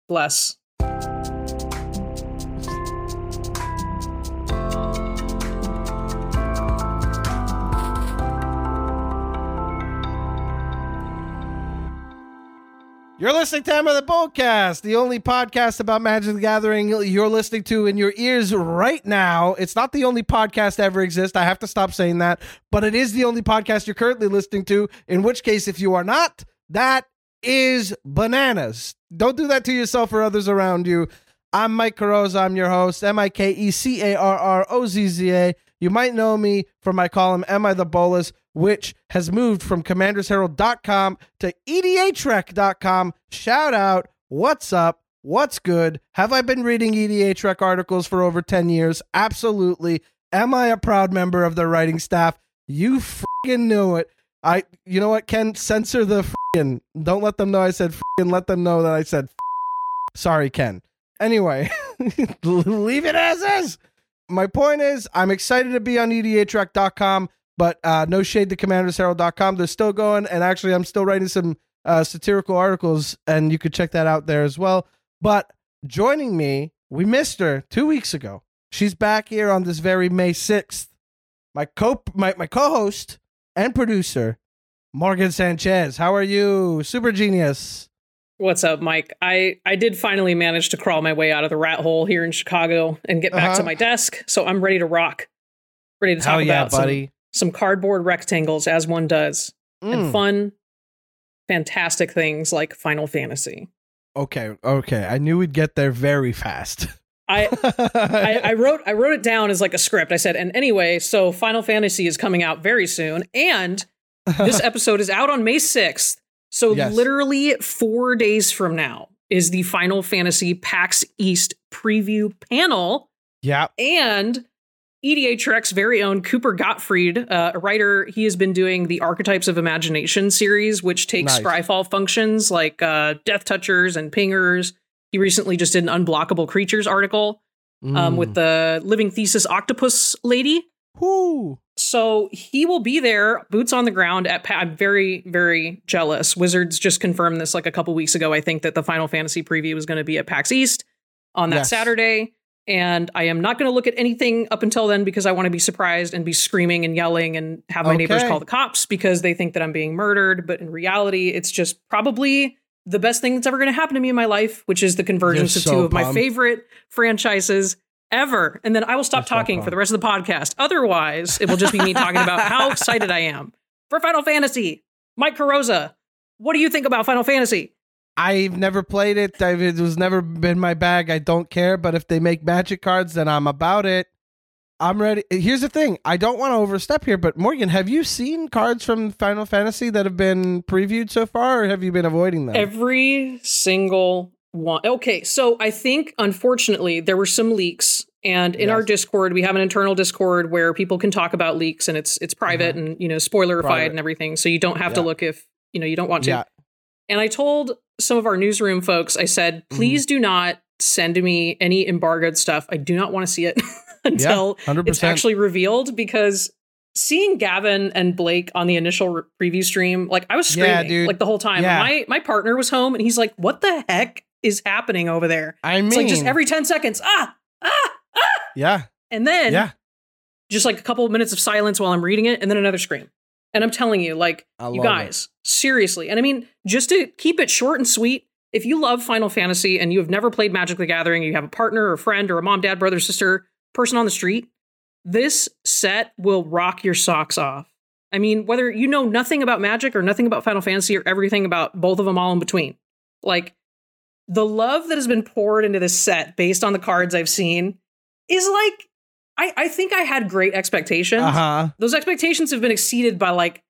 Bless. You're listening to Emma the Boldcast, the only podcast about Magic the Gathering you're listening to in your ears right now. It's not the only podcast to ever exist. I have to stop saying that, but it is the only podcast you're currently listening to, in which case, if you are not, that is bananas. Don't do that to yourself or others around you. I'm Mike Carrozza. I'm your host, Mikecarrozza. You might know me from my column, Am I the Bolus, which has moved from commandersherald.com to EDHrec.com. Shout out. What's up? What's good? Have I been reading EDHrec articles for over 10 years? Absolutely. Am I a proud member of their writing staff? You freaking knew it. You know what, Ken? Censor the freaking. Don't let them know I said freaking. Let them know that I said sorry, Ken. Anyway, leave it as is. My point is, I'm excited to be on EDHrec.com, but no shade to commandersherald.com. They're still going, and actually, I'm still writing some satirical articles, and you could check that out there as well. But joining me, we missed her 2 weeks ago. She's back here on this very May 6th. My co-host and producer, Morgan Sanchez. How are you, super genius? What's up, Mike? I did finally manage to crawl my way out of the rat hole here in Chicago and get back to my desk, so I'm ready to rock. Ready to talk about some cardboard rectangles, as one does, and fun, fantastic things like Final Fantasy. Okay. I knew we'd get there very fast. I wrote it down as like a script. I said, and anyway, so Final Fantasy is coming out very soon, and this episode is out on May 6th. So literally 4 days from now is the Final Fantasy PAX East preview panel. Yeah. And EDHrec's very own Cooper Gottfried, a writer, he has been doing the Archetypes of Imagination series, which takes Scryfall functions like Death Touchers and Pingers. He recently just did an Unblockable Creatures article with the Living Thesis Octopus lady. Whoo. So he will be there, boots on the ground at I'm very, very jealous. Wizards just confirmed this like a couple weeks ago. I think that the Final Fantasy preview is going to be at PAX East on that Saturday. And I am not going to look at anything up until then because I want to be surprised and be screaming and yelling and have my neighbors call the cops because they think that I'm being murdered. But in reality, it's just probably the best thing that's ever going to happen to me in my life, which is the convergence of two of my favorite franchises ever. And then I will stop talking for the rest of the podcast. Otherwise, it will just be me talking about how excited I am for Final Fantasy. Mike Carrozza, what do you think about Final Fantasy? I've never played it. It was never been my bag. I don't care. But if they make Magic cards, then I'm about it. I'm ready. Here's the thing. I don't want to overstep here, but Morgan, have you seen cards from Final Fantasy that have been previewed so far, or have you been avoiding them? Every single one. Okay, so I think, unfortunately, there were some leaks. And in our Discord, we have an internal Discord where people can talk about leaks, and it's private and, spoilerified and everything. So you don't have to look if, you don't want to. Yeah. And I told some of our newsroom folks, I said, please do not send me any embargoed stuff. I do not want to see it until it's actually revealed, because seeing Gavin and Blake on the initial preview stream, like I was screaming like the whole time. Yeah. My partner was home and he's like, what the heck is happening over there? It's like just every 10 seconds. Yeah. And then just like a couple of minutes of silence while I'm reading it, and then another scream. And I'm telling you, like, you guys, seriously. And I mean, just to keep it short and sweet, if you love Final Fantasy and you have never played Magic the Gathering, you have a partner or a friend or a mom, dad, brother, sister, person on the street, this set will rock your socks off. I mean, whether you know nothing about Magic or nothing about Final Fantasy or everything about both of them all in between, like, the love that has been poured into this set based on the cards I've seen is like, I think I had great expectations. Those expectations have been exceeded by like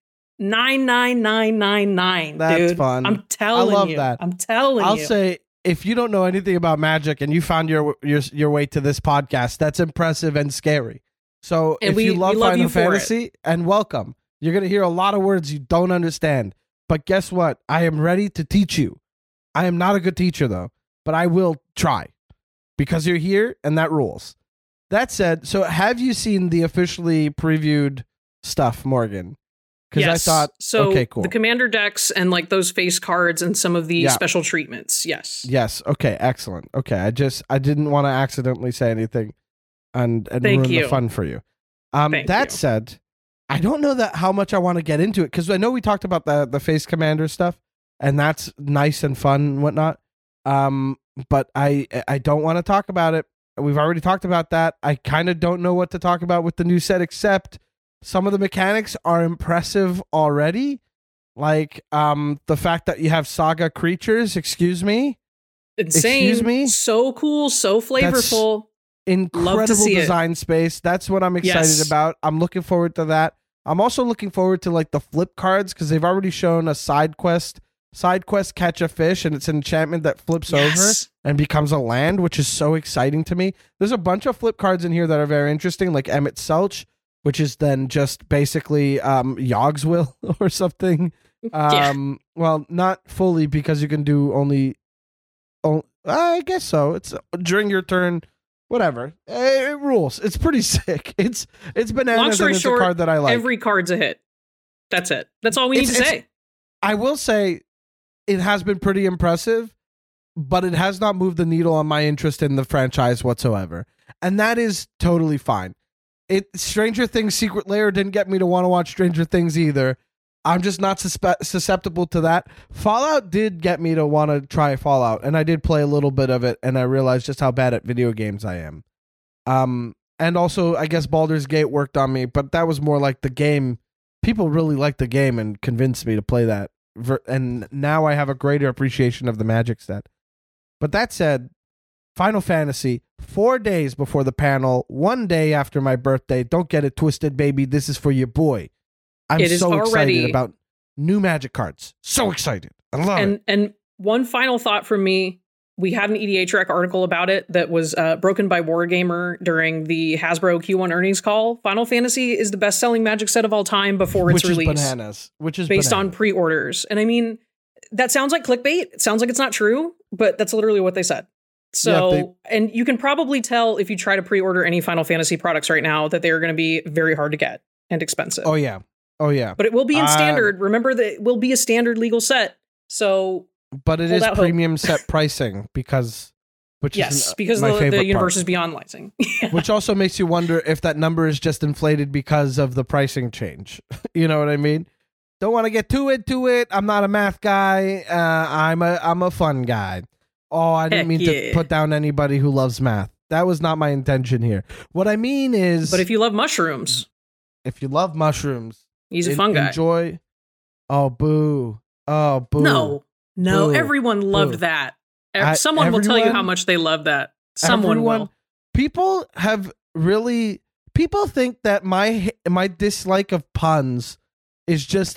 99999. That's dude. fun. I'm telling you. I love that. I'm telling you. I'll say, if you don't know anything about Magic and you found your way to this podcast, that's impressive and scary. So and if you love Final Fantasy, and welcome, you're going to hear a lot of words you don't understand. But guess what? I am ready to teach you. I am not a good teacher, though, but I will try because you're here and that rules. That said, so have you seen the officially previewed stuff, Morgan? Because I thought, so okay, cool. The commander decks and like those face cards and some of the special treatments. Yes. Yes. Okay. Excellent. Okay. I didn't want to accidentally say anything and ruin the fun for you. That said, I don't know how much I want to get into it because I know we talked about the face commander stuff and that's nice and fun and whatnot. But I don't want to talk about it. We've already talked about that. I kind of don't know what to talk about with the new set, except some of the mechanics are impressive already. Like the fact that you have saga creatures, excuse me. Insane. Excuse me. So cool, so flavorful. That's incredible design space. That's what I'm excited about. I'm looking forward to that. I'm also looking forward to like the flip cards because they've already shown a side quest. Side quest catch a fish, and it's an enchantment that flips over and becomes a land, which is so exciting to me. There's a bunch of flip cards in here that are very interesting, like Emmett Selch, which is then just basically Yogg's Will or something. Well, not fully because you can do only I guess so. It's during your turn, whatever. It rules. It's pretty sick. It's bananas. Long story and it's short, a card that I like. Every card's a hit. That's it. That's all we need to say. I will say it has been pretty impressive, but it has not moved the needle on my interest in the franchise whatsoever. And that is totally fine. Stranger Things Secret Lair didn't get me to want to watch Stranger Things either. I'm just not susceptible to that. Fallout did get me to want to try Fallout, and I did play a little bit of it, and I realized just how bad at video games I am. And also, I guess Baldur's Gate worked on me, but that was more like the game. People really liked the game and convinced me to play that. And now I have a greater appreciation of the Magic set. But that said, Final Fantasy, 4 days before the panel, 1 day after my birthday. Don't get it twisted, baby. This is for your boy. I'm so excited about new Magic cards. So excited. I love it. And one final thought from me. We had an EDHREC article about it that was broken by Wargamer during the Hasbro Q1 earnings call. Final Fantasy is the best-selling Magic set of all time before its release. Which is based on pre-orders. And I mean, that sounds like clickbait. It sounds like it's not true, but that's literally what they said. So, and you can probably tell if you try to pre-order any Final Fantasy products right now that they are going to be very hard to get and expensive. Oh, yeah. But it will be in standard. Remember that it will be a standard legal set. So... But it is premium set pricing because the universe is beyond licensing. Which also makes you wonder if that number is just inflated because of the pricing change. You know what I mean? Don't want to get too into it. I'm not a math guy. I'm a fun guy. Oh, I didn't mean to put down anybody who loves math. That was not my intention here. What I mean is, but if you love mushrooms, he's a fun guy. Enjoy. Oh, boo. No, boo, everyone loved that. Someone will tell you how much they love that. Someone will. People think that my dislike of puns is just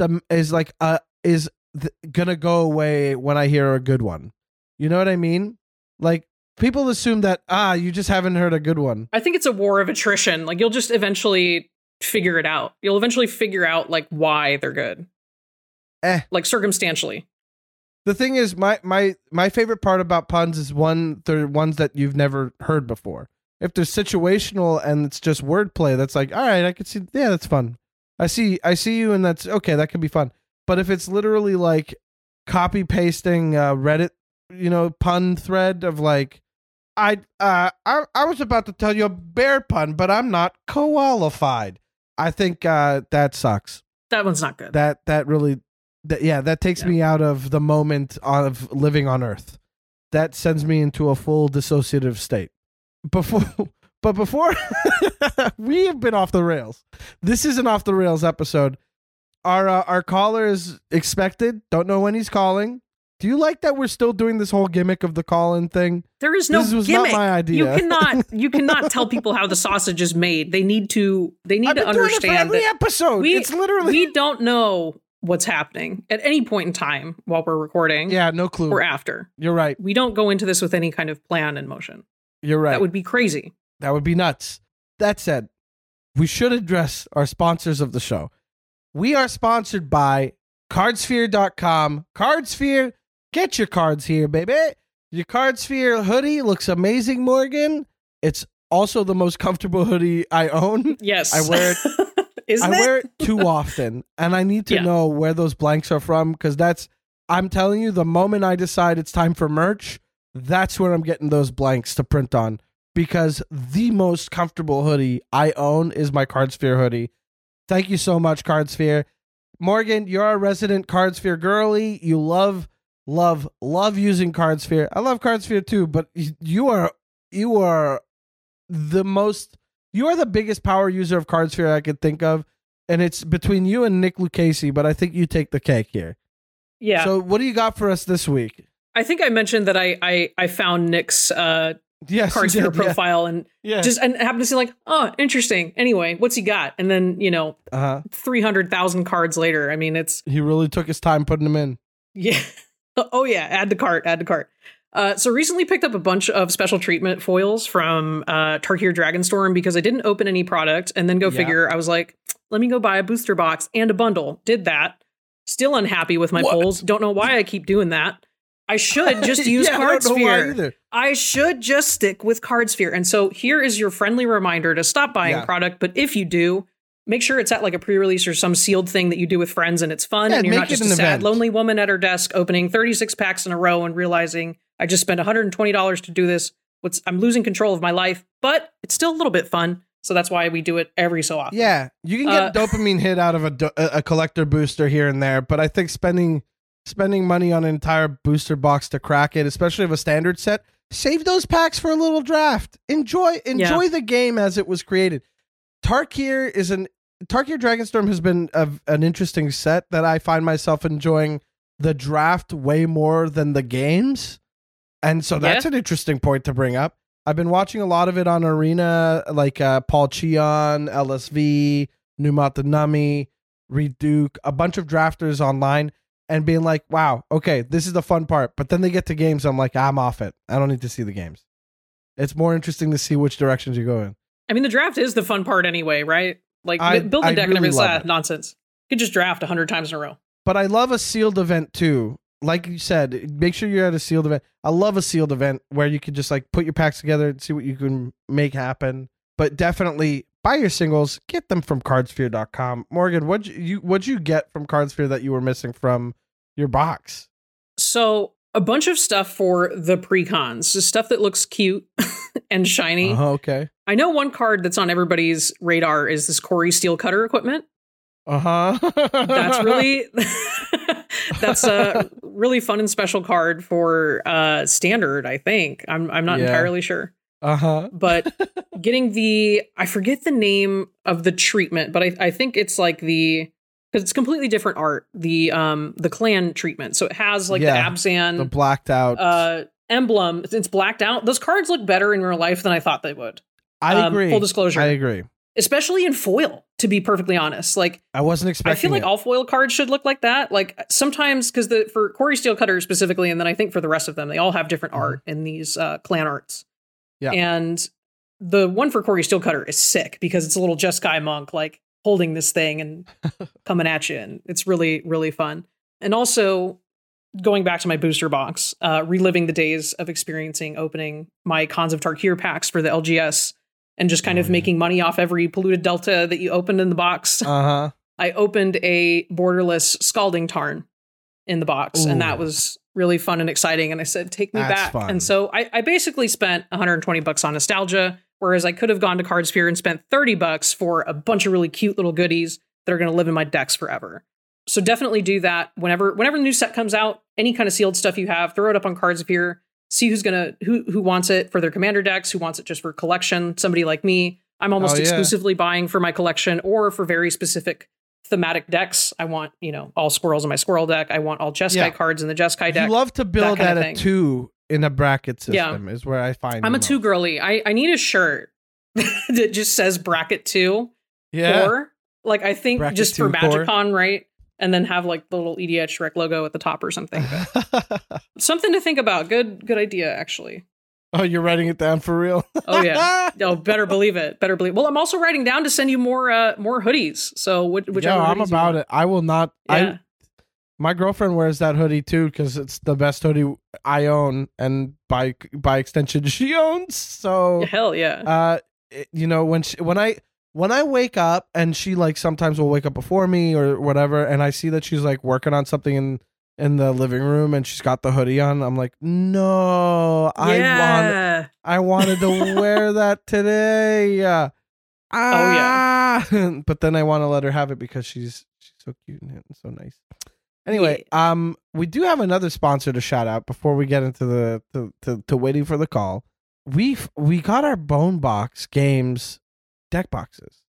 gonna go away when I hear a good one. You know what I mean? Like people assume that you just haven't heard a good one. I think it's a war of attrition. Like you'll just eventually figure it out. You'll eventually figure out like why they're good. Like circumstantially. The thing is, my favorite part about puns is they're ones that you've never heard before. If they're situational and it's just wordplay, that's like, all right, I could see, yeah, that's fun. I see you, and that's okay. That could be fun. But if it's literally like copy pasting Reddit, pun thread of like, I was about to tell you a bear pun, but I'm not qualified. I think that sucks. That one's not good. That really. That takes me out of the moment of living on Earth. That sends me into a full dissociative state. Before we have been off the rails. This is an off the rails episode. Our caller is expected. Don't know when he's calling. Do you like that we're still doing this whole gimmick of the call-in thing? There is no gimmick. Not my idea. You cannot tell people how the sausage is made. They need to understand doing it for every episode. It's literally we don't know what's happening at any point in time while we're recording. Yeah, no clue. Or after. You're right. We don't go into this with any kind of plan in motion. You're right. That would be crazy. That would be nuts. That said, we should address our sponsors of the show. We are sponsored by Cardsphere.com. Cardsphere, get your cards here, baby. Your Cardsphere hoodie looks amazing, Morgan. It's also the most comfortable hoodie I own. Yes. I wear it Isn't I it? wear it too often, and I need to know where those blanks are from, because I'm telling you, the moment I decide it's time for merch, that's where I'm getting those blanks to print on, because the most comfortable hoodie I own is my Cardsphere hoodie. Thank you so much, Cardsphere. Morgan, you're a resident Cardsphere girly. You love using Cardsphere. I love Cardsphere too, but you are the biggest power user of Cardsphere I could think of, and it's between you and Nick Lucchese, but I think you take the cake here. Yeah. So what do you got for us this week? I think I mentioned that I found Nick's Cardsphere profile and happened to see like, oh, interesting. Anyway, what's he got? And then 300,000 cards later. I mean, he really took his time putting them in. Yeah. Oh yeah. Add to cart. So recently picked up a bunch of special treatment foils from Tarkir Dragonstorm because I didn't open any product, and then figure, I was like, let me go buy a booster box and a bundle. Did that. Still unhappy with my polls. Don't know why I keep doing that. I should just use Cardsphere. I should just stick with Cardsphere. And so here is your friendly reminder to stop buying product. But if you do, make sure it's at like a pre-release or some sealed thing that you do with friends and it's fun. And you're not just a sad, lonely woman at her desk opening 36 packs in a row and realizing I just spent $120 to do this. I'm losing control of my life, but it's still a little bit fun. So that's why we do it every so often. Yeah, you can get dopamine hit out of a collector booster here and there, but I think spending money on an entire booster box to crack it, especially of a standard set, save those packs for a little draft. Enjoy the game as it was created. Tarkir Dragonstorm has been an interesting set that I find myself enjoying the draft way more than the games. And so that's an interesting point to bring up. I've been watching a lot of it on Arena, like Paul Cheon, LSV, Numata Nami, Reed Duke, a bunch of drafters online, and being like, wow, okay, this is the fun part. But then they get to games, I'm like, I'm off it. I don't need to see the games. It's more interesting to see which directions you go in. I mean, the draft is the fun part anyway, right? Like, build a deck and everything. Nonsense. You can just draft 100 times in a row. But I love a sealed event too. Like you said, make sure you're at a sealed event. I love a sealed event where you can just like put your packs together and see what you can make happen. But definitely buy your singles, get them from cardsphere.com. Morgan, what'd you get from Cardsphere that you were missing from your box? So a bunch of stuff for the pre-cons, just stuff that looks cute and shiny. Okay. I know one card that's on everybody's radar is this Corey Steel Cutter equipment. That's a really fun and special card for standard, I think. I'm not entirely sure. But getting I forget the name of the treatment, but I think it's like because it's completely different art, the clan treatment. So it has like the Abzan, the blacked out emblem. It's blacked out. Those cards look better in real life than I thought they would. I agree. Full disclosure. I agree. Especially in foil, to be perfectly honest. Like, I wasn't expecting I feel like all foil cards should look like that. Like sometimes, because for Corey Steel Cutter specifically, and then I think for the rest of them, they all have different art in these clan arts. Yeah. And the one for Corey Steel Cutter is sick because it's a little Jeskai monk like holding this thing and coming at you, and it's really, really fun. And also going back to my booster box, reliving the days of experiencing opening my Khans of Tarkir packs for the LGS. And just kind of making money off every polluted delta that you opened in the box. I opened a borderless Scalding Tarn in the box. Ooh. And that was really fun and exciting. And I said, take me back. Fun. And so I basically spent $120 on nostalgia, whereas I could have gone to Cardsphere and spent $30 for a bunch of really cute little goodies that are going to live in my decks forever. So definitely do that. Whenever the new set comes out, any kind of sealed stuff you have, throw it up on Cardsphere. See who wants it for their commander decks, who wants it just for collection. Somebody like me, I'm almost exclusively buying for my collection or for very specific thematic decks. I want, all squirrels in my squirrel deck. I want all Jeskai cards in the Jeskai deck. You love to build at a 2 in a bracket system is where I find I'm a 2 girly. I need a shirt that just says bracket 2. Yeah. Or like, I think bracket just for MagicCon, right? And then have like the little EDH Shrek logo at the top or something. Something to think about. Good idea, actually. Oh, you're writing it down for real? Oh, yeah. Oh, better believe it. Well, I'm also writing down to send you more hoodies. So whichever. I'm about it. I will not. Yeah. My girlfriend wears that hoodie too because it's the best hoodie I own, and by extension, she owns. So hell yeah. when when I wake up and she like sometimes will wake up before me or whatever, and I see that she's like working on something in the living room and she's got the hoodie on, I'm like, no, Yeah. I wanted to wear that today. But then I want to let her have it because she's so cute and so nice. Anyway, we do have another sponsor to shout out before we get into the to waiting for the call. We got our Bonebox Games deck boxes.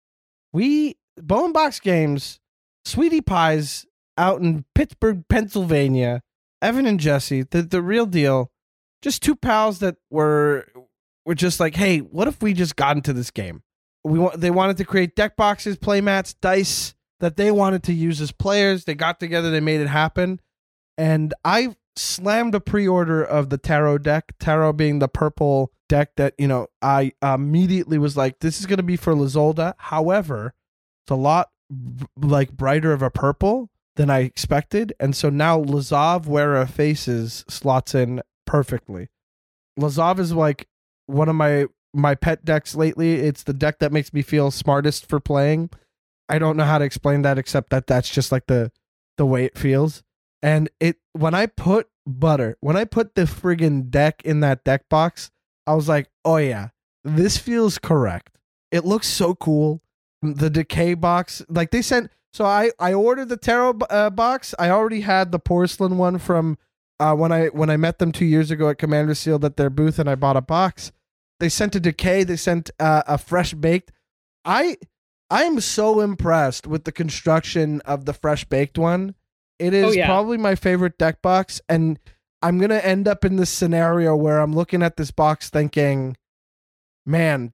Bonebox Games, Sweetie Pies out in Pittsburgh, Pennsylvania. Evan and Jesse, the real deal. Just two pals that were just like, hey, what if we just got into this game? They wanted to create deck boxes, play mats, dice that they wanted to use as players. They got together, they made it happen. And I slammed a pre-order of the Tarot deck, Tarot being the purple deck that, I immediately was like, this is going to be for Lizolda. However, it's a lot like brighter of a purple than I expected. And so now Lazav Wearer Faces slots in perfectly. Lazav is like one of my pet decks lately. It's the deck that makes me feel smartest for playing. I don't know how to explain that except that that's just like the way it feels. And when I put the friggin' deck in that deck box, I was like, oh yeah, this feels correct. It looks so cool. The Decay box, like they sent. So I ordered the Tarot box. I already had the porcelain one from when I met them 2 years ago at Commander Sealed at their booth, and I bought a box. They sent a Decay. They sent a Fresh Baked. I am so impressed with the construction of the Fresh Baked one. It is probably my favorite deck box, and I'm going to end up in this scenario where I'm looking at this box thinking, man,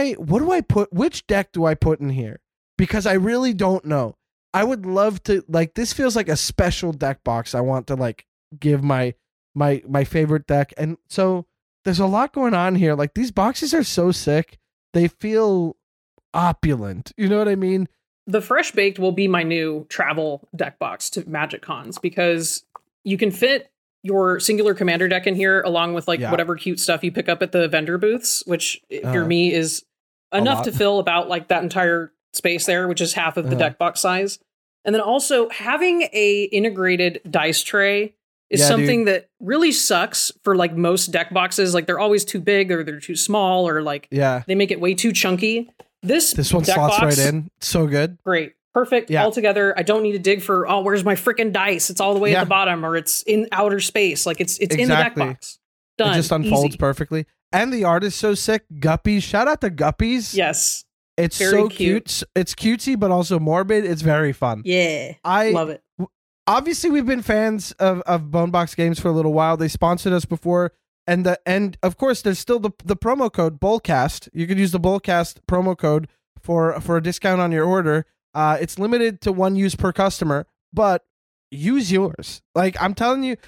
which deck do I put in here? Because I really don't know. I would love to, like, this feels like a special deck box I want to, like, give my favorite deck. And so there's a lot going on here. Like, these boxes are so sick. They feel opulent. You know what I mean? The Fresh Baked will be my new travel deck box to Magic Cons because you can fit your singular commander deck in here along with whatever cute stuff you pick up at the vendor booths, which if you're me is enough to fill about like that entire space there, which is half of the deck box size. And then also having a integrated dice tray is something that really sucks for like most deck boxes. Like they're always too big or they're too small or like they make it way too chunky. This one deck slots box, right in. So good. Great. Perfect. All together. I don't need to dig for, where's my freaking dice? It's all the way at the bottom or it's in outer space. Like it's in the deck box. Done. It just unfolds perfectly. And the art is so sick. Guppies. Shout out to Guppies. Yes. It's very so cute. It's cutesy, but also morbid. It's very fun. Yeah. I love it. Obviously, we've been fans of Bonebox Games for a little while. They sponsored us before. And of course, there's still the promo code Bullcast. You could use the Bullcast promo code for a discount on your order. It's limited to one use per customer, but use yours. Like I'm telling you,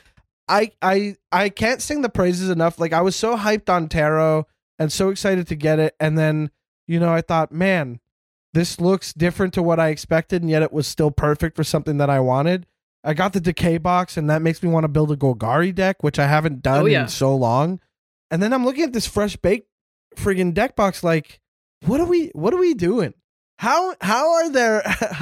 I can't sing the praises enough. Like I was so hyped on Tarot and so excited to get it, and then I thought, man, this looks different to what I expected, and yet it was still perfect for something that I wanted. I got the Decay box, and that makes me want to build a Golgari deck, which I haven't done in so long. And then I'm looking at this Fresh Baked friggin' deck box, like, what are we doing? How are there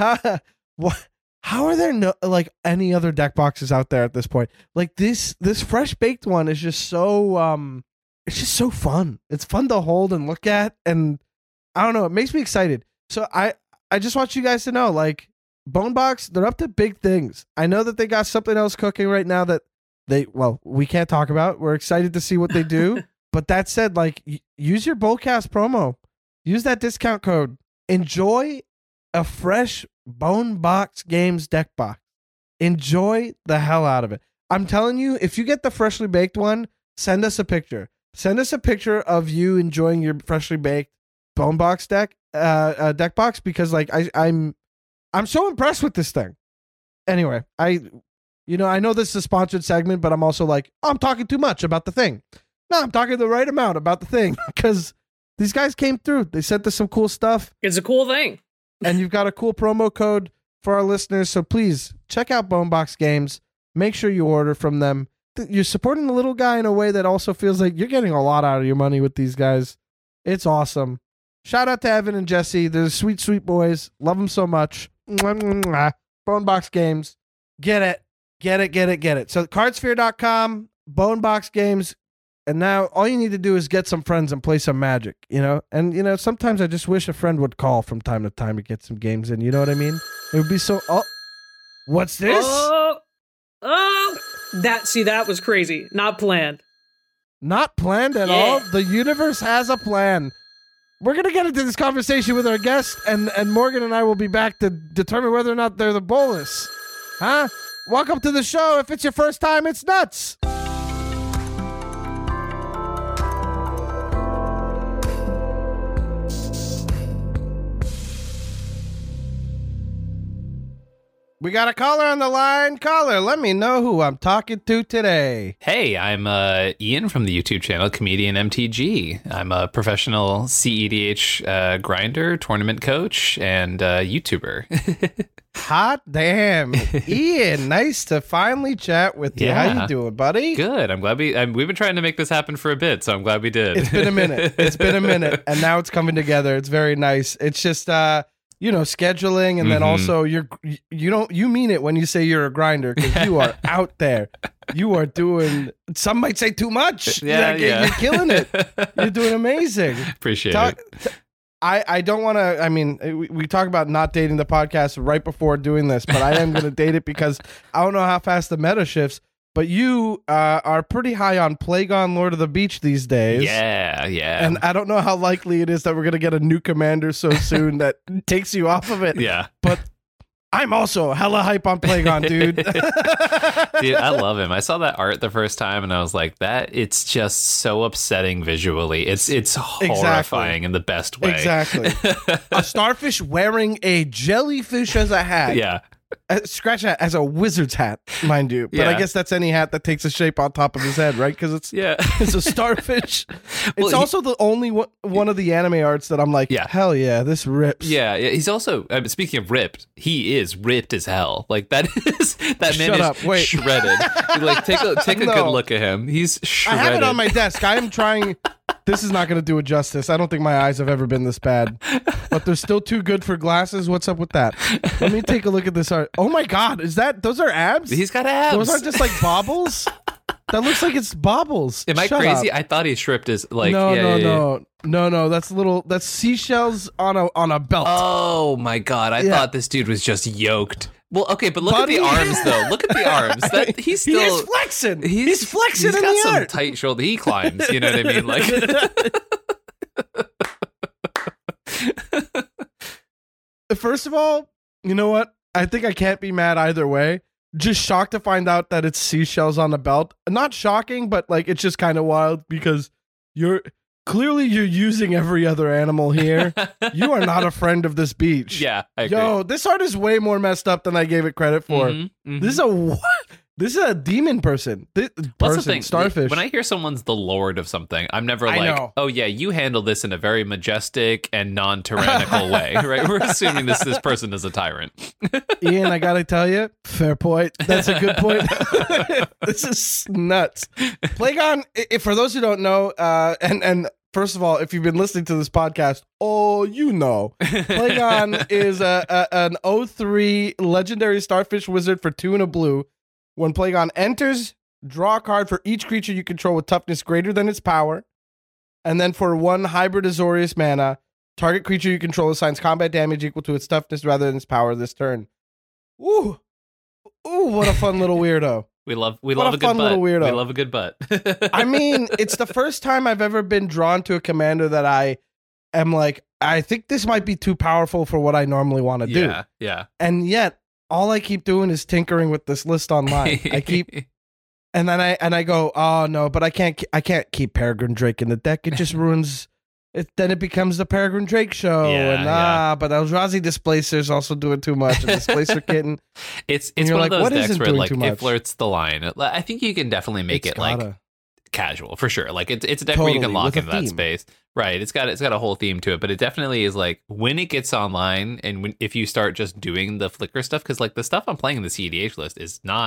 how are there no like any other deck boxes out there at this point? Like this Fresh Baked one is just so it's just so fun. It's fun to hold and look at, and I don't know, it makes me excited. So I just want you guys to know, like, Bonebox, they're up to big things. I know that they got something else cooking right now that we can't talk about. We're excited to see what they do. But that said, like, use your Bullcast promo. Use that discount code. Enjoy a fresh Bonebox Games deck box. Enjoy the hell out of it. I'm telling you, if you get the freshly baked one, send us a picture. Send us a picture of you enjoying your freshly baked Bonebox deck box, because like I'm so impressed with this thing. Anyway, I know this is a sponsored segment, but I'm also like, I'm talking too much about the thing. No, I'm talking the right amount about the thing because these guys came through. They sent us some cool stuff. It's a cool thing. And you've got a cool promo code for our listeners. So please check out Bonebox Games. Make sure you order from them. You're supporting the little guy in a way that also feels like you're getting a lot out of your money with these guys. It's awesome. Shout out to Evan and Jesse. They're sweet, sweet boys. Love them so much. Bonebox Games. Get it. So cardsphere.com, Bonebox Games. And now all you need to do is get some friends and play some Magic, And, sometimes I just wish a friend would call from time to time to get some games in. You know what I mean? It would be so... Oh, what's this? That was crazy. Not planned. Not planned at all? The universe has a plan. We're going to get into this conversation with our guest, and Morgan and I will be back to determine whether or not they're the Bolas. Huh? Welcome to the show. If it's your first time, it's nuts. We got a caller on the line. Caller, let me know who I'm talking to today. Hey, I'm Ian from the YouTube channel Comedian MTG. I'm a professional CEDH grinder, tournament coach, and YouTuber. Hot damn. Ian, nice to finally chat with you. Yeah. How you doing, buddy? Good. I'm glad we've been trying to make this happen for a bit, so I'm glad we did. It's been a minute, and now it's coming together. It's very nice. It's just scheduling, and then also you mean it when you say you're a grinder, because you are out there. You are doing, some might say too much. Yeah. You're killing it. You're doing amazing. Appreciate it. I don't want to, we talk about not dating the podcast right before doing this, but I am going to date it because I don't know how fast the meta shifts. But you are pretty high on Plagon Lord of the Beach these days. Yeah. And I don't know how likely it is that we're going to get a new commander so soon that takes you off of it. Yeah. But I'm also hella hype on Plagon, dude. Dude, I love him. I saw that art the first time and I was like, it's just so upsetting visually. It's horrifying in the best way. Exactly. A starfish wearing a jellyfish as a hat. Yeah. Scratch that as a wizard's hat, mind you. But I guess that's any hat that takes a shape on top of his head, right? Because it's a starfish. It's also the only one of the anime arts that I'm like, hell yeah, this rips. Yeah. He's also, speaking of ripped, he is ripped as hell. Like that man is shredded. Like take a good look at him. He's shredded. I have it on my desk. I am trying. This is not going to do it justice. I don't think my eyes have ever been this bad. But they're still too good for glasses. What's up with that? Let me take a look at this art. Oh my God. Those are abs? He's got abs. Those aren't just like bobbles? That looks like it's bobbles. Am I crazy? I thought he stripped his like No. That's seashells on a belt. Oh my God. I thought this dude was just yoked. Well, okay, but look at the arms, though. Look at the arms. He's still... He is flexing. He's flexing in the got some art. tight shoulder. He climbs, you know what I mean? Like... First of all, you know what? I think I can't be mad either way. Just shocked to find out that it's seashells on the belt. Not shocking, but like it's just kind of wild because you're using every other animal here. You are not a friend of this beach. Yeah, I agree. Yo, this art is way more messed up than I gave it credit for. This is a demon person. What's the thing? Starfish. When I hear someone's the lord of something, I'm never like, oh yeah, you handle this in a very majestic and non-tyrannical way, right? We're assuming this person is a tyrant. Ian, I gotta tell you, fair point. That's a good point. This is nuts. Plagon, for those who don't know, and first of all, if you've been listening to this podcast, Plagon is an 0-3 legendary starfish wizard for 2 and a blue. When Plagon enters, draw a card for each creature you control with toughness greater than its power. And then for 1 hybrid Azorius mana, target creature you control assigns combat damage equal to its toughness rather than its power this turn. Ooh, what a fun little weirdo. We love a good butt. We love a good butt. I mean, it's the first time I've ever been drawn to a commander that I am like, I think this might be too powerful for what I normally want to do. Yeah. And yet, all I keep doing is tinkering with this list online. And then I go, oh no, but I can't keep Peregrine Drake in the deck. It just ruins it. Then it becomes the Peregrine Drake show. But Eldrazi Displacer's also doing too much. And Displacer Kitten. It's one of those decks where like it flirts the line. I think you can definitely make it like casual for sure. Like it's a deck where you can lock into that space. Right. It's got a whole theme to it, but it definitely is like when it gets online and if you start just doing the flicker stuff, because like the stuff I'm playing in the CEDH list is not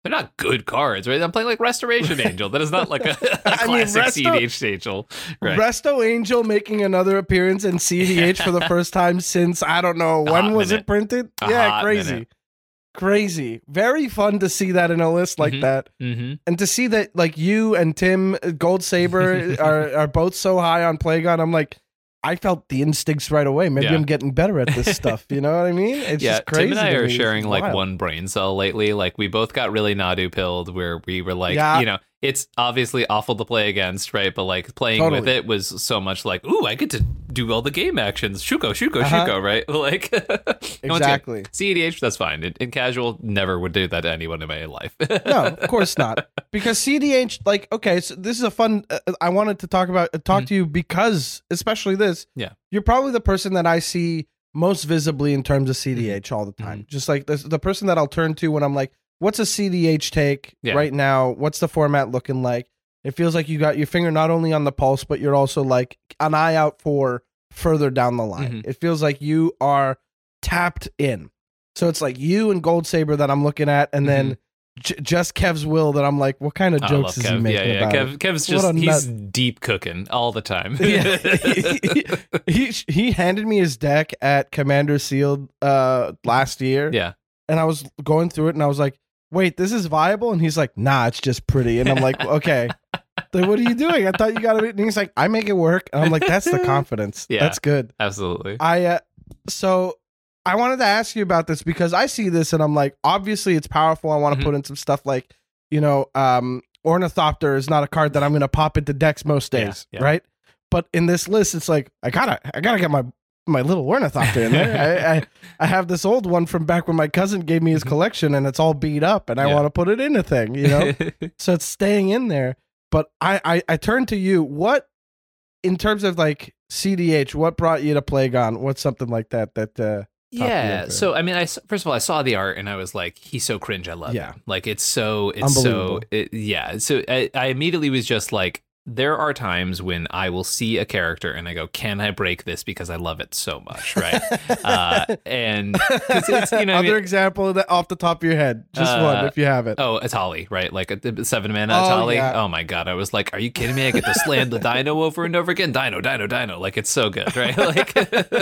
They're not good cards, right? I'm playing like Restoration Angel. That is not like a classic CEDH Angel. Right. Resto Angel making another appearance in CEDH for the first time since, I don't know, when was it printed? Crazy. Crazy. Very fun to see that in a list like that. Mm-hmm. And to see that like you and Tim Gold Saber are both so high on Plagon, I'm like, I felt the instincts right away. Maybe I'm getting better at this stuff. You know what I mean? It's just crazy. Tim and I are sharing like one brain cell lately. Like we both got really Nadu pilled where we were like, you know, it's obviously awful to play against, right? But like playing with it was so much like, ooh, I get to do all the game actions. Shuko, right? Like exactly. CEDH, that's fine. In casual, never would do that to anyone in my life. No, of course not. Because CEDH, like, okay, so this is a fun. I wanted to talk to you because, especially this. Yeah, you're probably the person that I see most visibly in terms of CEDH all the time. Just like the person that I'll turn to when I'm like, what's a CEDH take right now? What's the format looking like? It feels like you got your finger not only on the pulse, but you're also like an eye out for further down the line. It feels like you are tapped in. So it's like you and Gold Saber that I'm looking at, and then just Kev's Will that I'm like, what kind of jokes is he making about it? Kev's just, he's deep cooking all the time. He handed me his deck at Commander Sealed last year. Yeah. And I was going through it and I was like, wait, this is viable? And he's like, nah, it's just pretty. And I'm like, okay, then what are you doing? I thought you got to be. And he's like, I make it work. And I'm like, that's the confidence. Yeah, that's good. Absolutely. So I wanted to ask you about this because I see this and I'm like, obviously it's powerful. I want to put in some stuff like, you know, Ornithopter is not a card that I'm going to pop into decks most days, right? But in this list, it's like, I gotta get my little Ornithopter in there. I have this old one from back when my cousin gave me his collection and it's all beat up and I want to put it in a thing, you know? So it's staying in there. But I turn to you. What, in terms of like CEDH, what brought you to Plagon? What's something like that? Yeah. So, I mean, first of all, I saw the art and I was like, he's so cringe. I love him. Like, it's so, So I immediately was just like, there are times when I will see a character and I go, can I break this because I love it so much, right? And it's, you know, other example that off the top of your head, just one if you have it. Oh, Atali, right? Like a 7 mana Atali. Yeah. Oh my god, I was like, are you kidding me? I get to slam the Dino over and over again. Dino. Like it's so good, right? Like,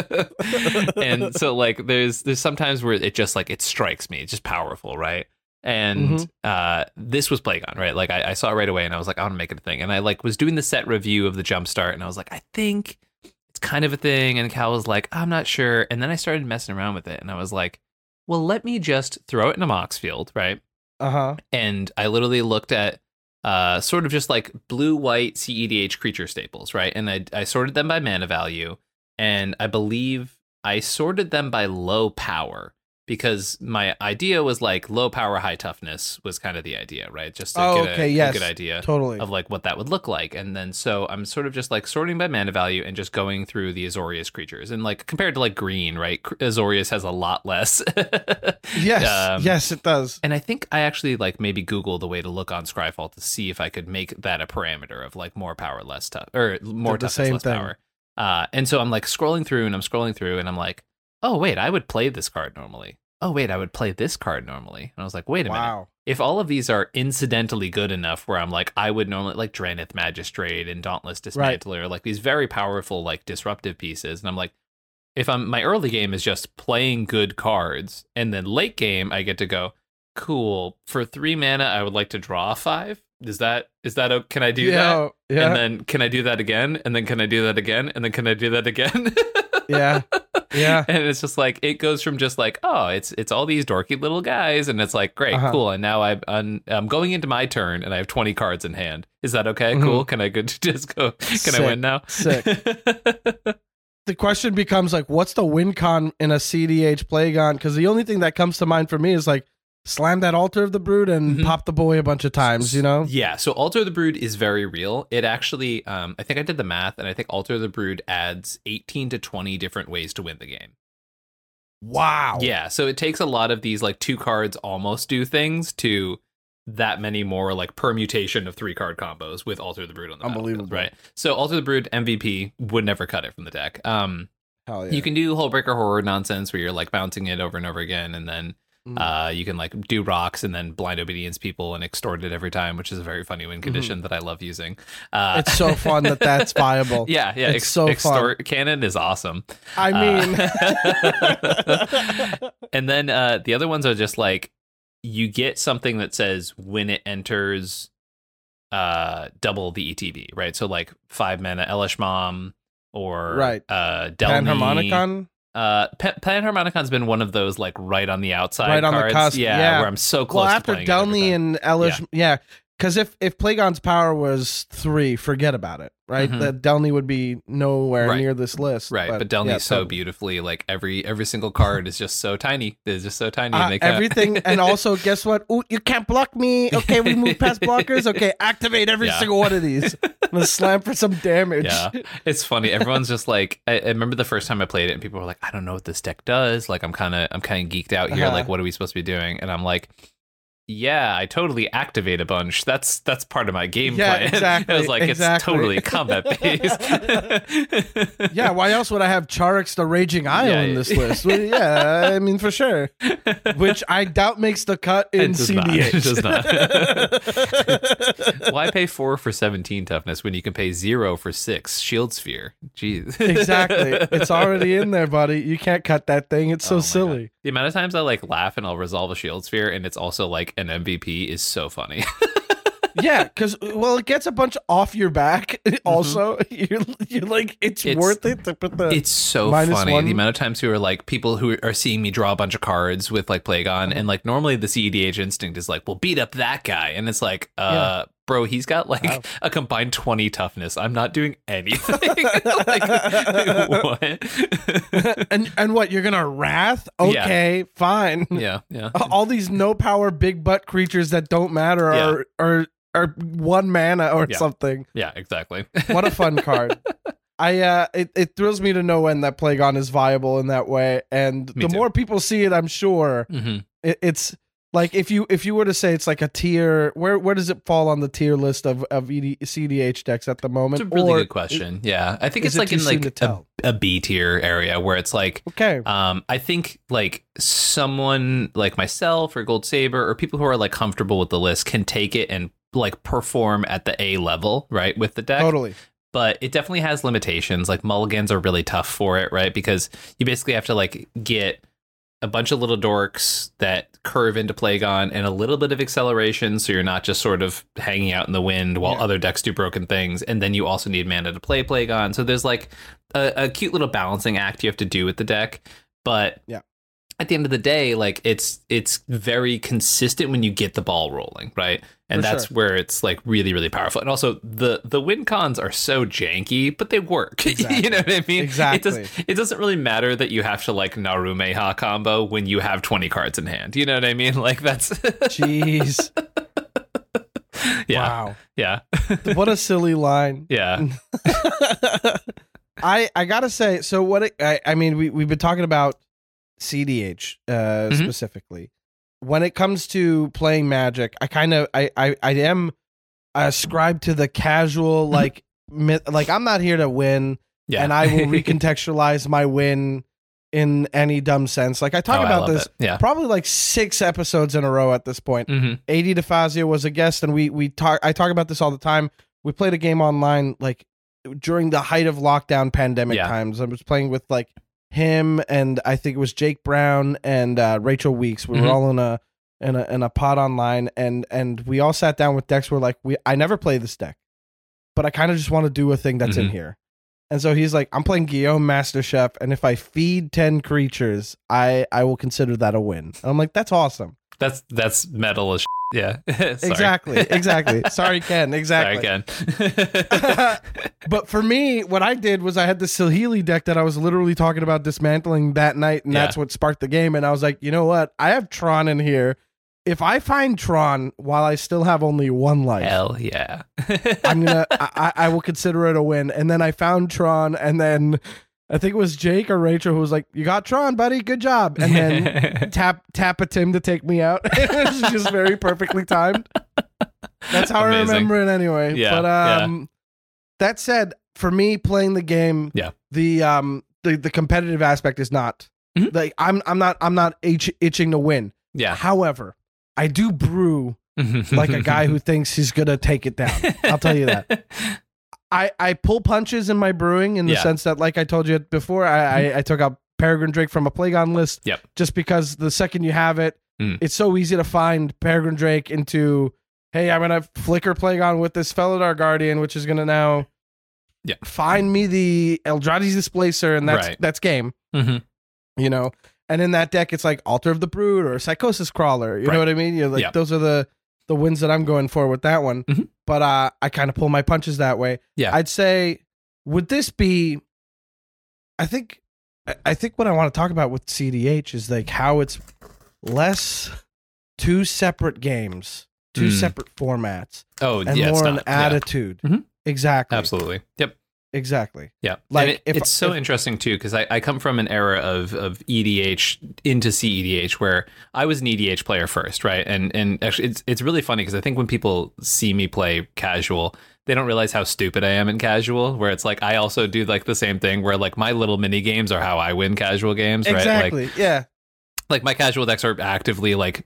and so like there's sometimes where it just like it strikes me. It's just powerful, right? And this was Plagon, right? Like I saw it right away and I was like, I want to make it a thing. And I like was doing the set review of the Jumpstart and I was like, I think it's kind of a thing. And Cal was like, I'm not sure. And then I started messing around with it and I was like, well, let me just throw it in a Mox field, right? And I literally looked at sort of just like blue-white CEDH creature staples, right? And I sorted them by mana value. And I believe I sorted them by low power. Because my idea was like low power, high toughness was kind of the idea, right? Just to get a good idea of like what that would look like. And then so I'm sort of just like sorting by mana value and just going through the Azorius creatures. And like compared to like green, right? Azorius has a lot less. Yes, it does. And I think I actually like maybe Googled a way to look on Scryfall to see if I could make that a parameter of like more power, less tough, or more toughness, less power. And so I'm like scrolling through and I'm like, oh, wait, I would play this card normally. Oh, wait, I would play this card normally. And I was like, wait a minute. If all of these are incidentally good enough where I'm like, I would normally like Drannith Magistrate and Dauntless Dismantler, like these very powerful, like disruptive pieces. And I'm like, if my early game is just playing good cards and then late game, I get to go, cool. For 3 mana, I would like to draw 5. Is that can I do that? Yeah. And then can I do that again? And then can I do that again? And then can I do that again? Yeah. And it's just like it goes from just like, oh, it's all these dorky little guys, and it's like, great, cool. And now I'm going into my turn, and I have 20 cards in hand. Is that okay? Cool. Can I just go? Can I win now? Sick. The question becomes like, what's the win con in a CEDH Plagon? Because the only thing that comes to mind for me is like, slam that Altar of the Brood and pop the boy a bunch of times, you know? Yeah, so Altar of the Brood is very real. It actually, I think I did the math, and I think Altar of the Brood adds 18 to 20 different ways to win the game. Wow. Yeah, so it takes a lot of these, like, 2 cards almost do things to that many more, like, permutation of 3-card combos with Altar of the Brood on the Unbelievable. battlefield, right? So Altar of the Brood MVP would never cut it from the deck. Hell yeah. You can do Hullbreaker Horror nonsense where you're, like, bouncing it over and over again, and then You can like do rocks and then blind obedience people and extort it every time, which is a very funny win condition that I love using. It's so fun that's viable. Yeah. It's so extort fun. Cannon is awesome. I mean, and then the other ones are just like, you get something that says when it enters double the ETB, right? So like 5 mana Elesh Mom or Delny. Panharmonicon? Panharmonicon's been one of those like right on the outside right on cards. the cusp. Yeah, where I'm so close to playing Delny and Elesh, because if Plagon's power was 3, forget about it, right? That Delny would be nowhere near this list. Right, but Delny's so beautifully, like every single card is just so tiny. It's just so tiny. And everything, and also, guess what? Ooh, you can't block me. Okay, we move past blockers. Okay, activate every single one of these. I'm gonna slam for some damage. Yeah, it's funny. Everyone's just like, I remember the first time I played it, and people were like, I don't know what this deck does. Like, I'm kind of geeked out here. Like, what are we supposed to be doing? And I'm like, yeah, I totally activate a bunch. That's part of my game plan. Exactly. I was like, it's totally combat based. Yeah, why else would I have Charix the Raging Isle in this list? Well, yeah, I mean, for sure. Which I doubt makes the cut in CDH. It does not. Why pay 4 for 17 toughness when you can pay 0 for 6 Shield Sphere? Jeez. Exactly. It's already in there, buddy. You can't cut that thing. It's so silly. God. The amount of times I like laugh and I'll resolve a Shield Sphere and it's also like an MVP is so funny. Yeah, because it gets a bunch off your back. Also, you're like, it's worth it to put the. It's so funny. The amount of times who are like people who are seeing me draw a bunch of cards with like Plagon, and like normally the CEDH instinct is like, well, beat up that guy, and it's like, bro, he's got like a combined 20 toughness. I'm not doing anything. Like, what? and what, you're gonna Wrath? Okay, fine. Yeah. All these no power big butt creatures that don't matter are 1 mana or something. Yeah, exactly. What a fun card. It thrills me to no end that Plagon is viable in that way, and the more people see it, I'm sure it's like, if you were to say it's like a tier, where does it fall on the tier list of CDH decks at the moment? It's a really good question. I think it's like in like a B tier area where it's like, okay, I think like someone like myself or Gold Saber or people who are like comfortable with the list can take it and like perform at the A level, right, with the deck. Totally. But it definitely has limitations. Like mulligans are really tough for it, right? Because you basically have to like get a bunch of little dorks that curve into Plagon and a little bit of acceleration, so you're not just sort of hanging out in the wind while other decks do broken things. And then you also need mana to play Plagon. So there's like a cute little balancing act you have to do with the deck. But at the end of the day, like it's very consistent when you get the ball rolling, right? And that's where it's like really, really powerful. And also the win cons are so janky, but they work. Exactly. You know what I mean? Exactly. It doesn't really matter that you have to like Narumeha combo when you have 20 cards in hand. You know what I mean? Like that's jeez. Wow. Yeah. What a silly line. Yeah. I gotta say, so what I mean, we've been talking about CDH specifically. When it comes to playing Magic, I am ascribed to the casual like like I'm not here to win, and I will recontextualize my win in any dumb sense. Like I talk about this probably like 6 episodes in a row at this point. AD DeFazio was a guest, and I talk about this all the time. We played a game online like during the height of lockdown pandemic times. I was playing with like him and I think it was Jake Brown and Rachel Weeks. We were all in a pod online, and we all sat down with decks. We're like, I never play this deck, but I kind of just want to do a thing that's in here. And so he's like, I'm playing Guillaume Master Chef, and if I feed 10 creatures, I will consider that a win. And I'm like, that's awesome. That's metal as yeah. Exactly. Sorry, Ken. Exactly. Sorry, Ken. But for me, what I did was I had the Silheely deck that I was literally talking about dismantling that night, and that's what sparked the game. And I was like, you know what? I have Tron in here. If I find Tron while I still have only 1 life, hell yeah, I will consider it a win. And then I found Tron, and then I think it was Jake or Rachel who was like, "You got Tron, buddy. Good job." And then tap a Tim to take me out. It was just very perfectly timed. That's how I remember it anyway. Yeah, but that said, for me playing the game, the competitive aspect is not like I'm not itching to win. Yeah. However, I do brew like a guy who thinks he's going to take it down. I'll tell you that. I pull punches in my brewing in the sense that, like I told you before, I took out Peregrine Drake from a Plagon list just because the second you have it, it's so easy to find Peregrine Drake into, hey, I'm going to flicker Plagon with this Felidar Guardian, which is going to now find me the Eldrazi's Displacer, and that's game. You know? And in that deck, it's like Altar of the Brood or Psychosis Crawler. You know what I mean? You're like, those are the wins that I'm going for with that one. But I kind of pull my punches that way. Yeah. I'd say, would this be, I think what I want to talk about with CDH is like how it's less two separate games, two separate formats. Oh, and more an attitude. Exactly. Absolutely. Yep. Exactly. Yeah. Like it's so interesting too, because I come from an era of EDH into CEDH where I was an EDH player first, right? And actually it's really funny because I think when people see me play casual, they don't realize how stupid I am in casual, where it's like I also do like the same thing where like my little mini games are how I win casual games, right? Exactly. Like, like my casual decks are actively like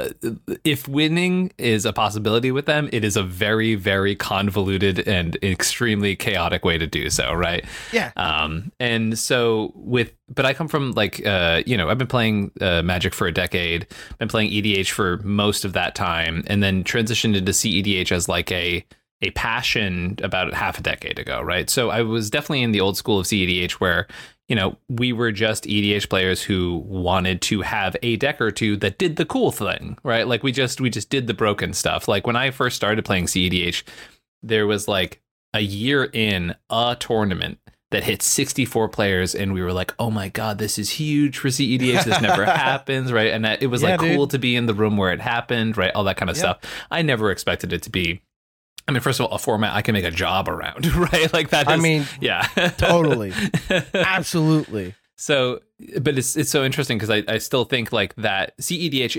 if winning is a possibility with them, it is a very, very convoluted and extremely chaotic way to do so, right? Yeah. And so but I come from like, I've been playing Magic for a decade, been playing EDH for most of that time, and then transitioned into CEDH as like a passion about half a decade ago, right? So I was definitely in the old school of CEDH where, we were just EDH players who wanted to have a deck or two that did the cool thing, right? Like we just did the broken stuff. Like when I first started playing CEDH, there was like a year in a tournament that hit 64 players, and we were like, oh my God, this is huge for CEDH. This never happens, right? And it was cool to be in the room where it happened, right? All that kind of stuff. I never expected it to be, I mean, first of all, a format I can make a job around, right? Like that is, totally. Absolutely. So, but it's so interesting because I still think like that CEDH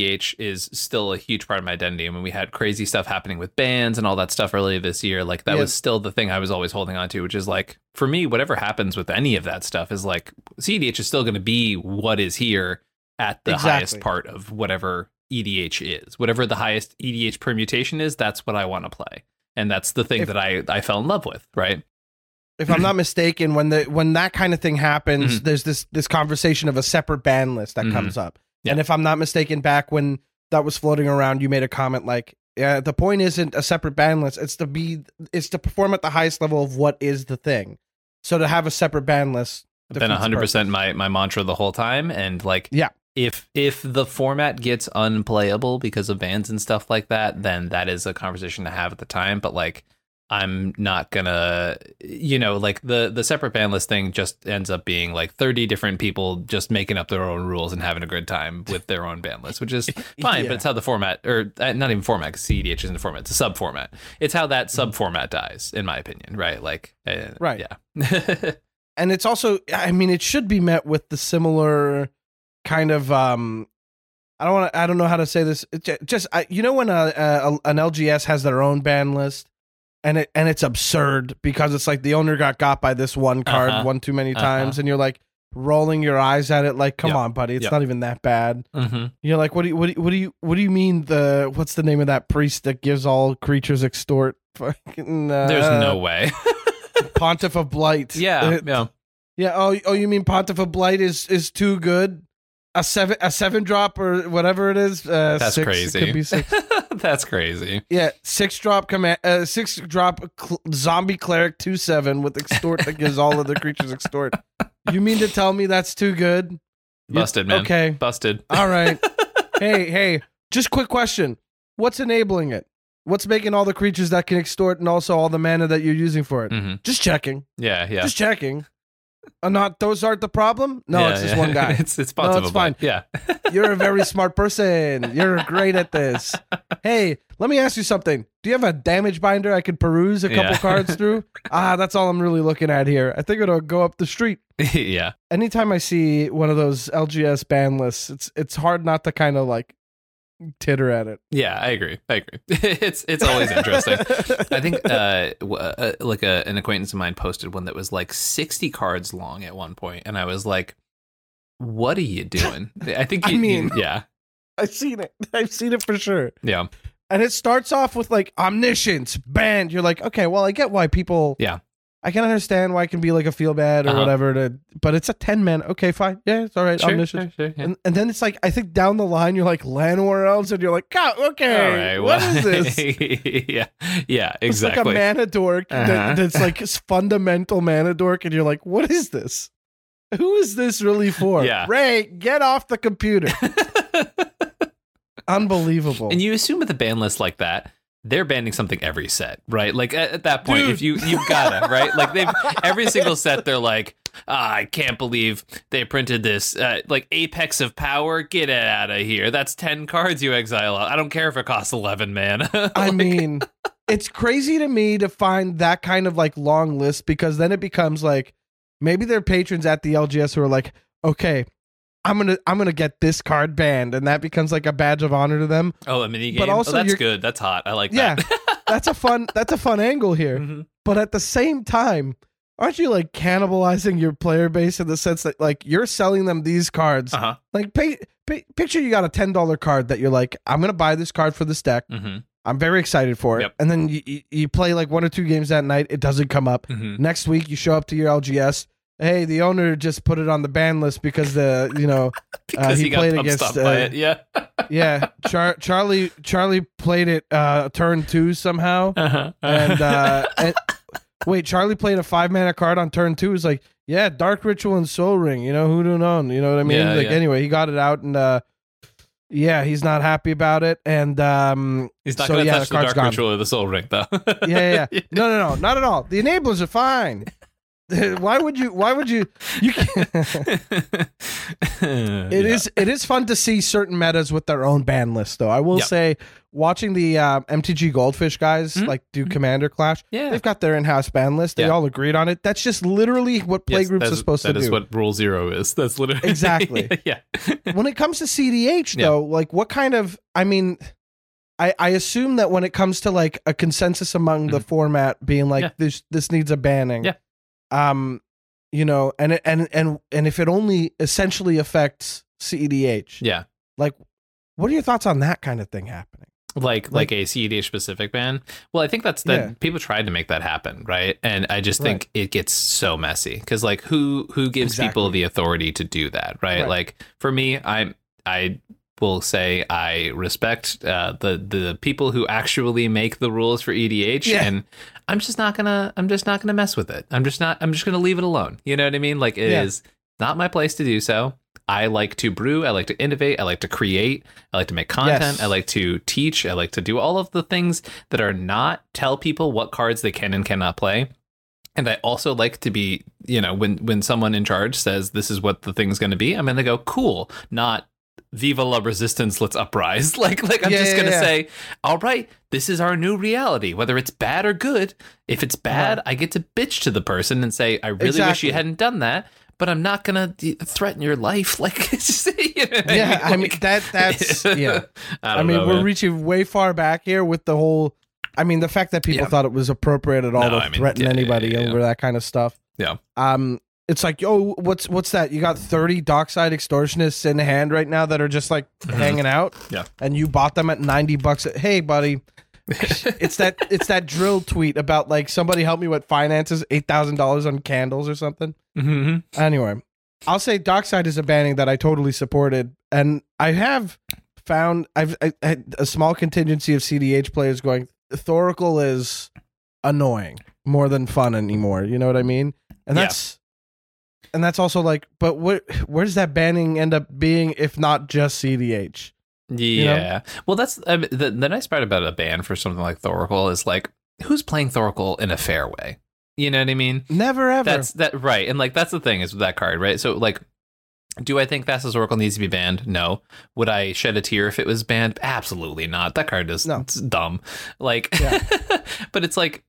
is still a huge part of my identity. And when we had crazy stuff happening with bans and all that stuff earlier this year, like that was still the thing I was always holding on to, which is like, for me, whatever happens with any of that stuff is like, CEDH is still going to be what is here at the highest part of whatever EDH is. Whatever the highest EDH permutation is, that's what I want to play. And that's the thing that I fell in love with, right? If I'm not mistaken, when that kind of thing happens, there's this conversation of a separate ban list that comes up. Yeah. And if I'm not mistaken, back when that was floating around, you made a comment like, the point isn't a separate ban list, it's to perform at the highest level of what is the thing. So to have a separate ban list, been 100% my mantra the whole time. And like, if the format gets unplayable because of bans and stuff like that, then that is a conversation to have at the time. But like, I'm not gonna, like the separate ban list thing just ends up being like 30 different people just making up their own rules and having a good time with their own ban list, which is fine, but it's how the format, or not even format, because CEDH isn't a format, it's a sub format. It's how that sub format dies, in my opinion, right? Like, right. Yeah. And it's also, I mean, it should be met with the similar kind of, I don't know how to say this. Just when an LGS has their own ban list, and it's absurd because it's like the owner got by this one card one too many times, and you're like rolling your eyes at it like, come on, buddy, it's not even that bad. You're like, what do you mean what's the name of that priest that gives all creatures extort? Fucking, there's no way. Pontiff of Blight. Yeah. Oh, you mean Pontiff of Blight is too good? A 7-drop or whatever it is. That's 6, crazy. It could be 6. That's crazy. Yeah, 6-drop command. 6-drop zombie cleric 2/7 with extort that gives all other creatures extort. You mean to tell me that's too good? Busted, man. Okay, busted. All right. Hey. Just quick question: what's enabling it? What's making all the creatures that can extort and also all the mana that you're using for it? Just checking. Yeah. Just checking. Those aren't the problem? No, it's just one guy. It's possible. No, it's fine. Yeah. You're a very smart person. You're great at this. Hey, let me ask you something. Do you have a damage binder I could peruse a couple cards through? That's all I'm really looking at here. I think it'll go up the street. Yeah. Anytime I see one of those LGS ban lists, it's hard not to kind of like titter at it. Yeah, I agree. It's always interesting. I think like an acquaintance of mine posted one that was like 60 cards long at one point, and I was like, what are you doing? I think I've seen it for sure. Yeah. And it starts off with like omniscience banned. You're like, okay, well, I get why people. Yeah. I can understand why it can be like a feel bad or whatever, but it's a 10-man. Okay, fine. Yeah, it's all right. Sure, omniscience. Sure, yeah. And then it's like, I think down the line, you're like Llanowar Elves, and you're like, okay, what is this? yeah, exactly. It's like a mana dork that's like fundamental mana dork, and you're like, what is this? Who is this really for? Yeah. Ray, get off the computer. Unbelievable. And you assume with a ban list like that, they're banning something every set, right? Like at that point, if you've gotta, right? Like they've every single set, they're like, I can't believe they printed this, like Apex of Power. Get it out of here. That's 10 cards you exile. I don't care if it costs 11 mana. I mean, it's crazy to me to find that kind of like long list, because then it becomes like maybe they're patrons at the LGS who are like, okay, I'm gonna get this card banned, and that becomes like a badge of honor to them. Oh, a mini game. But also, that's good. That's hot. I like that. Yeah, that's a fun angle here. Mm-hmm. But at the same time, aren't you like cannibalizing your player base in the sense that like you're selling them these cards? Like picture you got a $10 card that you're like, I'm gonna buy this card for this deck. Mm-hmm. I'm very excited for it. Yep. And then you play like 1 or 2 games that night. It doesn't come up. Mm-hmm. Next week, you show up to your LGS. Hey, the owner just put it on the ban list because because he played against it. Yeah. Charlie played it turn 2 somehow. And wait, Charlie played a 5-mana card on turn 2. It's like, yeah, Dark Ritual and Soul Ring. You know, who do know? You know what I mean? Anyway, he got it out, and he's not happy about it, and he's not going to touch the Dark Ritual or the Soul Ring, though. yeah. No, not at all. The enablers are fine. Why would you you can't. It is fun to see certain metas with their own ban list, though. I will say, watching the MTG Goldfish guys like do Commander Clash, they've got their in-house ban list. They all agreed on it. That's just literally what playgroups are supposed to do. That is what Rule 0 is. That's literally exactly. Yeah. When it comes to CDH, though, like what kind of, I mean, I assume that when it comes to like a consensus among the format being like this needs a banning. Yeah. You know, and if it only essentially affects CEDH, like, what are your thoughts on that kind of thing happening? Like a CEDH specific ban? Well, I think that's that people tried to make that happen, right? And I just think it gets so messy because like who gives people the authority to do that, right? Like for me, I will say I respect the people who actually make the rules for EDH, and I'm just not gonna mess with it. I'm just gonna leave it alone. You know what I mean? Like it is not my place to do so. I like to brew. I like to innovate. I like to create. I like to make content. Yes. I like to teach. I like to do all of the things that are not tell people what cards they can and cannot play. And I also like to be, you know, when someone in charge says this is what the thing's going to be, I'm going to go, cool, not Viva la Resistance, let's uprise. Like I'm just going to say, all right, this is our new reality, whether it's bad or good. If it's bad, I get to bitch to the person and say, I really wish you hadn't done that, but I'm not going to threaten your life. Like, it's just, you know what I mean, that's, I mean, we're reaching way far back here with the whole, I mean, the fact that people thought it was appropriate at all to threaten anybody over that kind of stuff. Yeah. It's like, yo, what's that? You got 30 Dockside Extortionists in hand right now that are just like hanging out. Yeah. And you bought them at $90. Hey, buddy. it's that drill tweet about like somebody help me with finances, $8,000 on candles or something. Mm-hmm. Anyway, I'll say Dockside is a banning that I totally supported, and I have found I had a small contingency of CDH players going, Thoracle is annoying more than fun anymore. You know what I mean? And that's also like, but where does that banning end up being if not just CDH? Yeah. You know? Well, that's the nice part about a ban for something like Thoracle is like, who's playing Thoracle in a fair way? You know what I mean? Never ever. That's right. And like, that's the thing is with that card, right? So like, do I think Thassa's Oracle needs to be banned? No. Would I shed a tear if it was banned? Absolutely not. That card is it's dumb. Like, but it's like,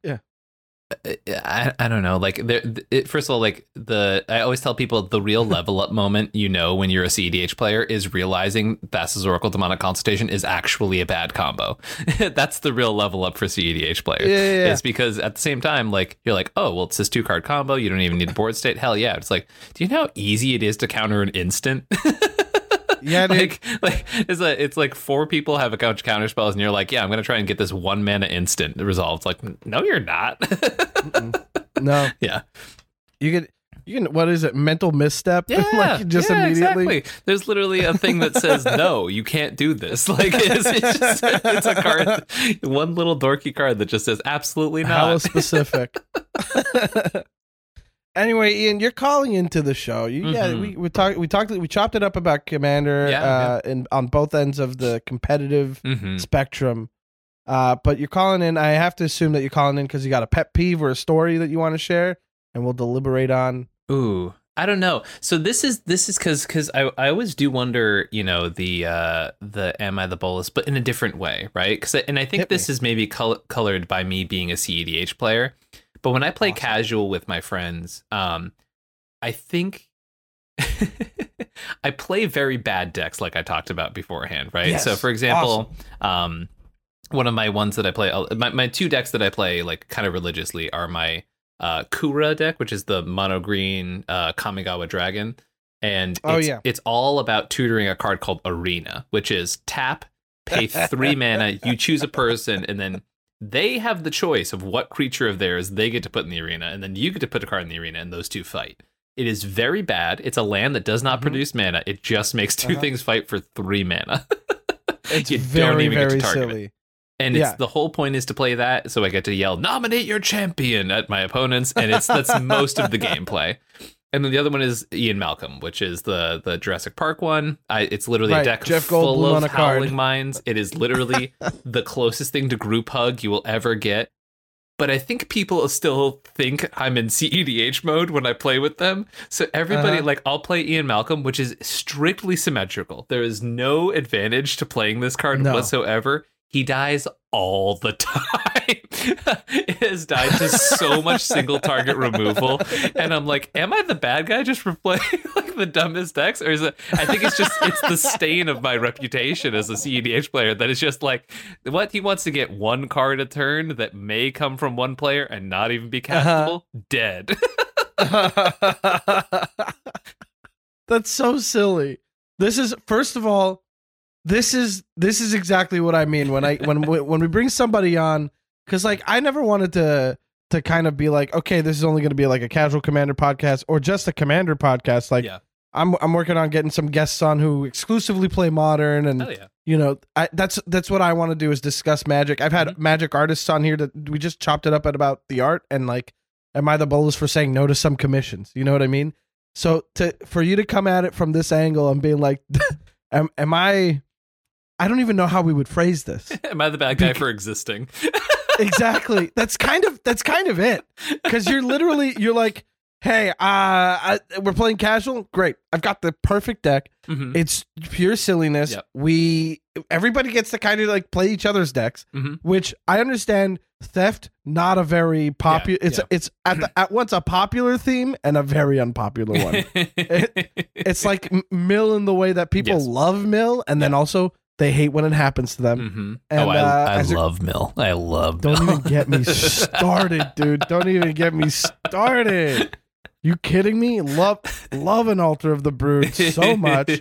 I don't know. Like, first of all, like I always tell people the real level up moment, you know, when you're a CEDH player is realizing Thassa's Oracle Demonic Consultation is actually a bad combo. That's the real level up for CEDH players. Yeah. It's because at the same time, like you're like, oh, well, it's this 2-card combo. You don't even need a board state. Hell yeah. It's like, do you know how easy it is to counter an instant? Yeah, dude. It's like 4 people have a bunch of counter spells, and you're like, yeah, I'm gonna try and get this 1 mana instant resolved. Like, no, you're not. No. Yeah. You can. What is it? Mental misstep. Yeah. Like just immediately. Exactly. There's literally a thing that says no, you can't do this. Like it's a card, one little dorky card that just says absolutely not. Hella specific. Anyway, Ian, you're calling into the show. We chopped it up about Commander on both ends of the competitive spectrum. But you're calling in. I have to assume that you're calling in because you got a pet peeve or a story that you want to share, and we'll deliberate on. Ooh, I don't know. So this is because I always do wonder, the am I the Bolas, but in a different way, right? And I think this is maybe colored by me being a CEDH player. But when I play casual with my friends, I think I play very bad decks, like I talked about beforehand, right? Yes. So, for example, one of my ones that I play, my 2 decks that I play like kind of religiously are my Kura deck, which is the mono green Kamigawa Dragon, and it's all about tutoring a card called Arena, which is tap, pay 3 mana, you choose a person, and then they have the choice of what creature of theirs they get to put in the arena, and then you get to put a card in the arena, and those 2 fight. It is very bad. It's a land that does not produce mana. It just makes 2 things fight for 3 mana. It's very, very silly. It. And it's the whole point is to play that, so I get to yell, nominate your champion at my opponents, and that's most of the gameplay. And then the other one is Ian Malcolm, which is the Jurassic Park one. It's literally a deck full of Howling Minds. It is literally the closest thing to group hug you will ever get. But I think people still think I'm in CEDH mode when I play with them. So everybody, I'll play Ian Malcolm, which is strictly symmetrical. There is no advantage to playing this card whatsoever. He dies all the time. It has died to so much single target removal. And I'm like, am I the bad guy just for playing like the dumbest decks? Or is it, I think it's the stain of my reputation as a CEDH player that is just like, what? He wants to get 1 card a turn that may come from 1 player and not even be castable? Dead. That's so silly. This is, first of all, This is exactly what I mean when we bring somebody on, because like I never wanted to kind of be like, okay, this is only going to be like a casual Commander podcast or just a Commander podcast. Like I'm working on getting some guests on who exclusively play Modern, and that's what I want to do is discuss Magic. I've had Magic artists on here that we just chopped it up at about the art and like, am I the Bolas for saying no to some commissions? You know what I mean? So for you to come at it from this angle and being like, am I don't even know how we would phrase this. Am I the bad guy for existing? Exactly. That's kind of it. Because you're like, hey, we're playing casual. Great. I've got the perfect deck. It's pure silliness. Yep. Everybody gets to kind of like play each other's decks, which I understand. Theft, not a very popular. It's at once a popular theme and a very unpopular one. It's like mill in the way that people love mill, and then also they hate when it happens to them. And, I love mill. I love mill. Don't even get me started, dude. Don't even get me started. You kidding me? Love an Altar of the Brood so much.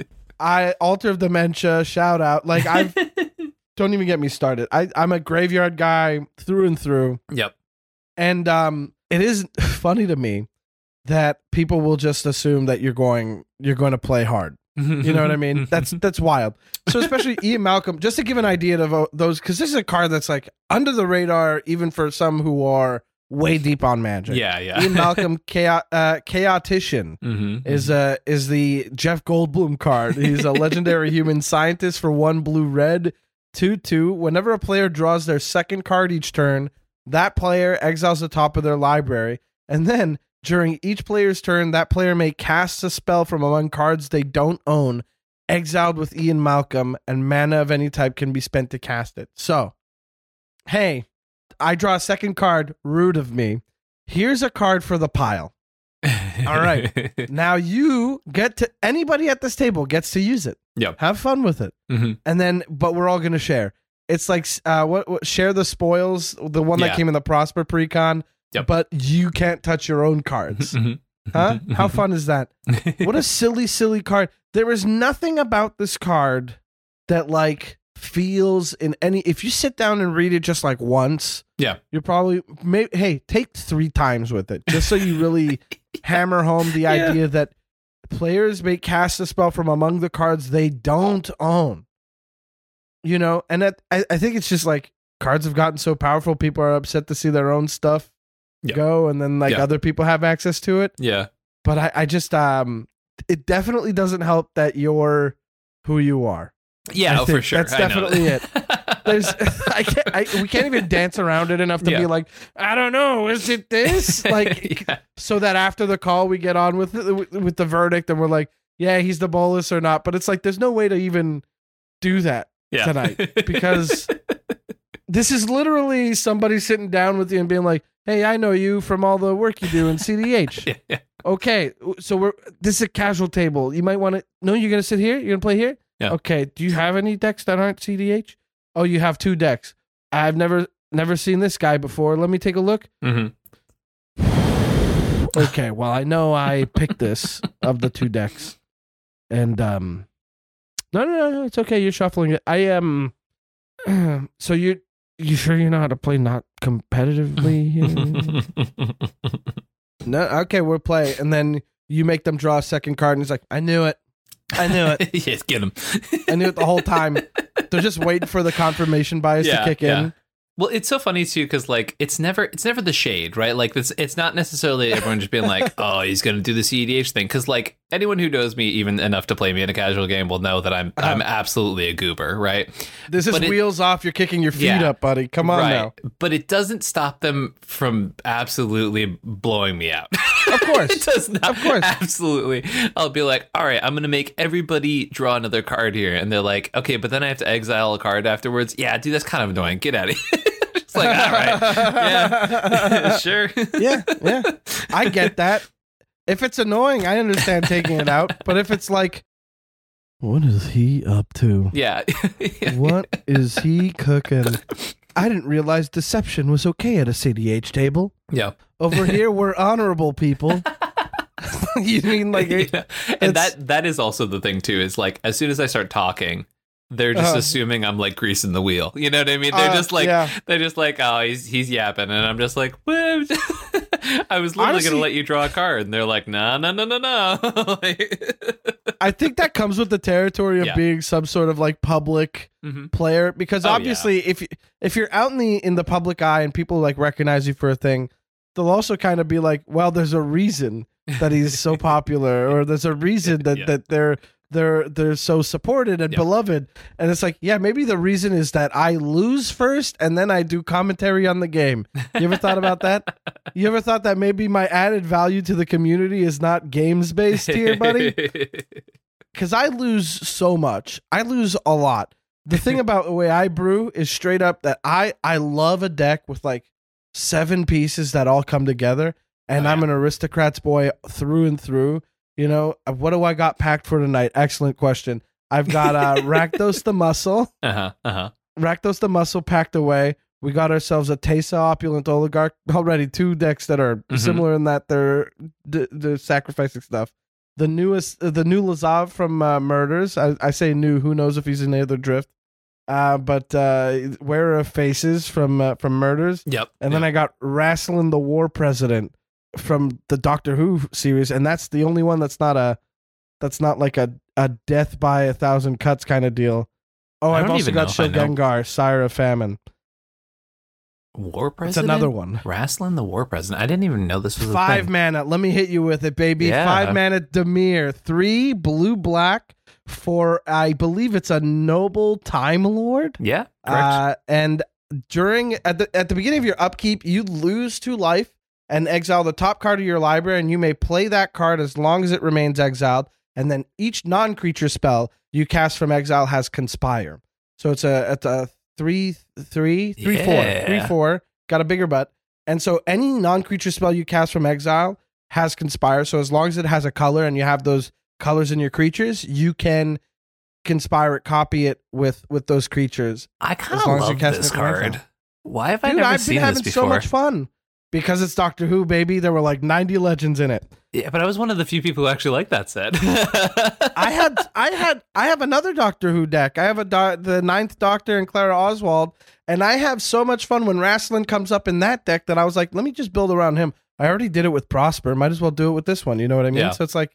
Altar of Dementia, shout out. Like don't even get me started. I'm a graveyard guy through and through. Yep. And it is funny to me that people will just assume that you're going to play hard. You know what I mean? That's wild. So especially Ian Malcolm, just to give an idea of those, because this is a card that's like under the radar, even for some who are way deep on Magic. Yeah. Ian Malcolm, Chaotician, is the Jeff Goldblum card. He's a legendary human scientist for 1 blue-red, 2/2. Whenever a player draws their second card each turn, that player exiles the top of their library, and then during each player's turn, that player may cast a spell from among cards they don't own, exiled with Ian Malcolm, and mana of any type can be spent to cast it. So, hey, I draw a second card, rude of me. Here's a card for the pile. All right. Now you anybody at this table gets to use it. Yep. Have fun with it. And then, but we're all going to share. It's like, what share the spoils, the one that came in the Prosper Precon. Yep. But you can't touch your own cards. Huh? How fun is that? What a silly card. There is nothing about this card that like feels in any, if you sit down and read it just like once, you're probably, hey, take 3 times with it just so you really hammer home the idea that players may cast a spell from among the cards they don't own. You know, and I think it's just like cards have gotten so powerful, people are upset to see their own stuff go, and then like other people have access to it. Yeah. But I just, it definitely doesn't help that you're who you are. Yeah, for sure. That's definitely it. There's, we can't even dance around it enough to be like, I don't know, is it this? Like, so that after the call we get on with the verdict and we're like, yeah, he's the Bolas or not. But it's like, there's no way to even do that tonight because this is literally somebody sitting down with you and being like, hey, I know you from all the work you do in CDH. Okay, so this is a casual table. You might want to, no, you're going to sit here? You're going to play here? Yeah. Okay, do you have any decks that aren't CDH? Oh, you have 2 decks. I've never seen this guy before. Let me take a look. Mm-hmm. Okay, well, I know I picked this of the 2 decks. And, no, it's okay. You're shuffling it. I am, so you sure you know how to play not competitively? No, okay, we'll play. And then you make them draw a second card, and it's like, I knew it. Yes, get him. I knew it the whole time. They're just waiting for the confirmation bias to kick in. Well, it's so funny too because like it's never the shade, right? Like it's not necessarily everyone just being like, oh, he's gonna do the CEDH thing, because like anyone who knows me even enough to play me in a casual game will know that I'm absolutely a goober, right? This is wheels off. You're kicking your feet up, buddy. Come on now. But it doesn't stop them from absolutely blowing me out. Of course, it does not. Of course, absolutely. I'll be like, all right, I'm gonna make everybody draw another card here, and they're like, okay, but then I have to exile a card afterwards. Yeah, dude, that's kind of annoying. Get out of here. It's like, all right, yeah, sure, yeah. I get that. If it's annoying, I understand taking it out. But if it's like, what is he up to? Yeah. What is he cooking? I didn't realize deception was okay at a CDH table. Yeah. Over here, we're honorable people. You mean like, and that is also the thing too. Is like as soon as I start talking, they're just assuming I'm like greasing the wheel. You know what I mean? They're just like, oh, he's yapping, and I'm just like, well, I was literally going to let you draw a card, and they're like, no. I think that comes with the territory of being some sort of like public player, because obviously if you're out in the public eye and people like recognize you for a thing, they'll also kind of be like, well, there's a reason that he's so popular, or there's a reason that they're so supported and beloved. And it's like, yeah, maybe the reason is that I lose first and then I do commentary on the game. You ever thought about that? You ever thought that maybe my added value to the community is not games based here, buddy? Because I lose so much. I lose a lot. The thing about the way I brew is straight up that I love a deck with like 7 pieces that all come together, and I'm an aristocrat's boy through and through. You know, what do I got packed for tonight? Excellent question. I've got Rakdos the Muscle. Rakdos the Muscle packed away. We got ourselves a Teysa Opulent Oligarch. Already 2 decks that are similar in that they're sacrificing stuff. The new Lazav from Murders. I say new. Who knows if he's in either drift? But Wearer of Faces from Murders. Yep. And then I got Rassilin the War President from the Doctor Who series, and that's the only one that's not like a death by 1,000 cuts kind of deal. Oh, I've also got Shogengar, Sire of Famine. War President? It's another one. Rassilin the War President. I didn't even know this was 5 mana. Let me hit you with it, baby. Yeah. 5 mana Dimir. 3 blue-black for, I believe it's a Noble Time Lord. Yeah, correct. And at the beginning of your upkeep, you lose 2 life and exile the top card of your library, and you may play that card as long as it remains exiled. And then each non-creature spell you cast from exile has Conspire. So it's a 3/4. Got a bigger butt. And so any non-creature spell you cast from exile has Conspire. So as long as it has a color and you have those colors in your creatures, you can Conspire it, copy it with those creatures. I kind of love this card. Why have I never seen this before? I've been having so much fun. because it's Doctor Who, baby. There were like 90 legends in it. Yeah, but I was one of the few people who actually liked that set. I have another Doctor Who deck. I have the Ninth Doctor and Clara Oswald, and I have so much fun when Rassilon comes up in that deck that I was like, let me just build around him. I already did it with Prosper. Might as well do it with this one. You know what I mean? Yeah. So it's like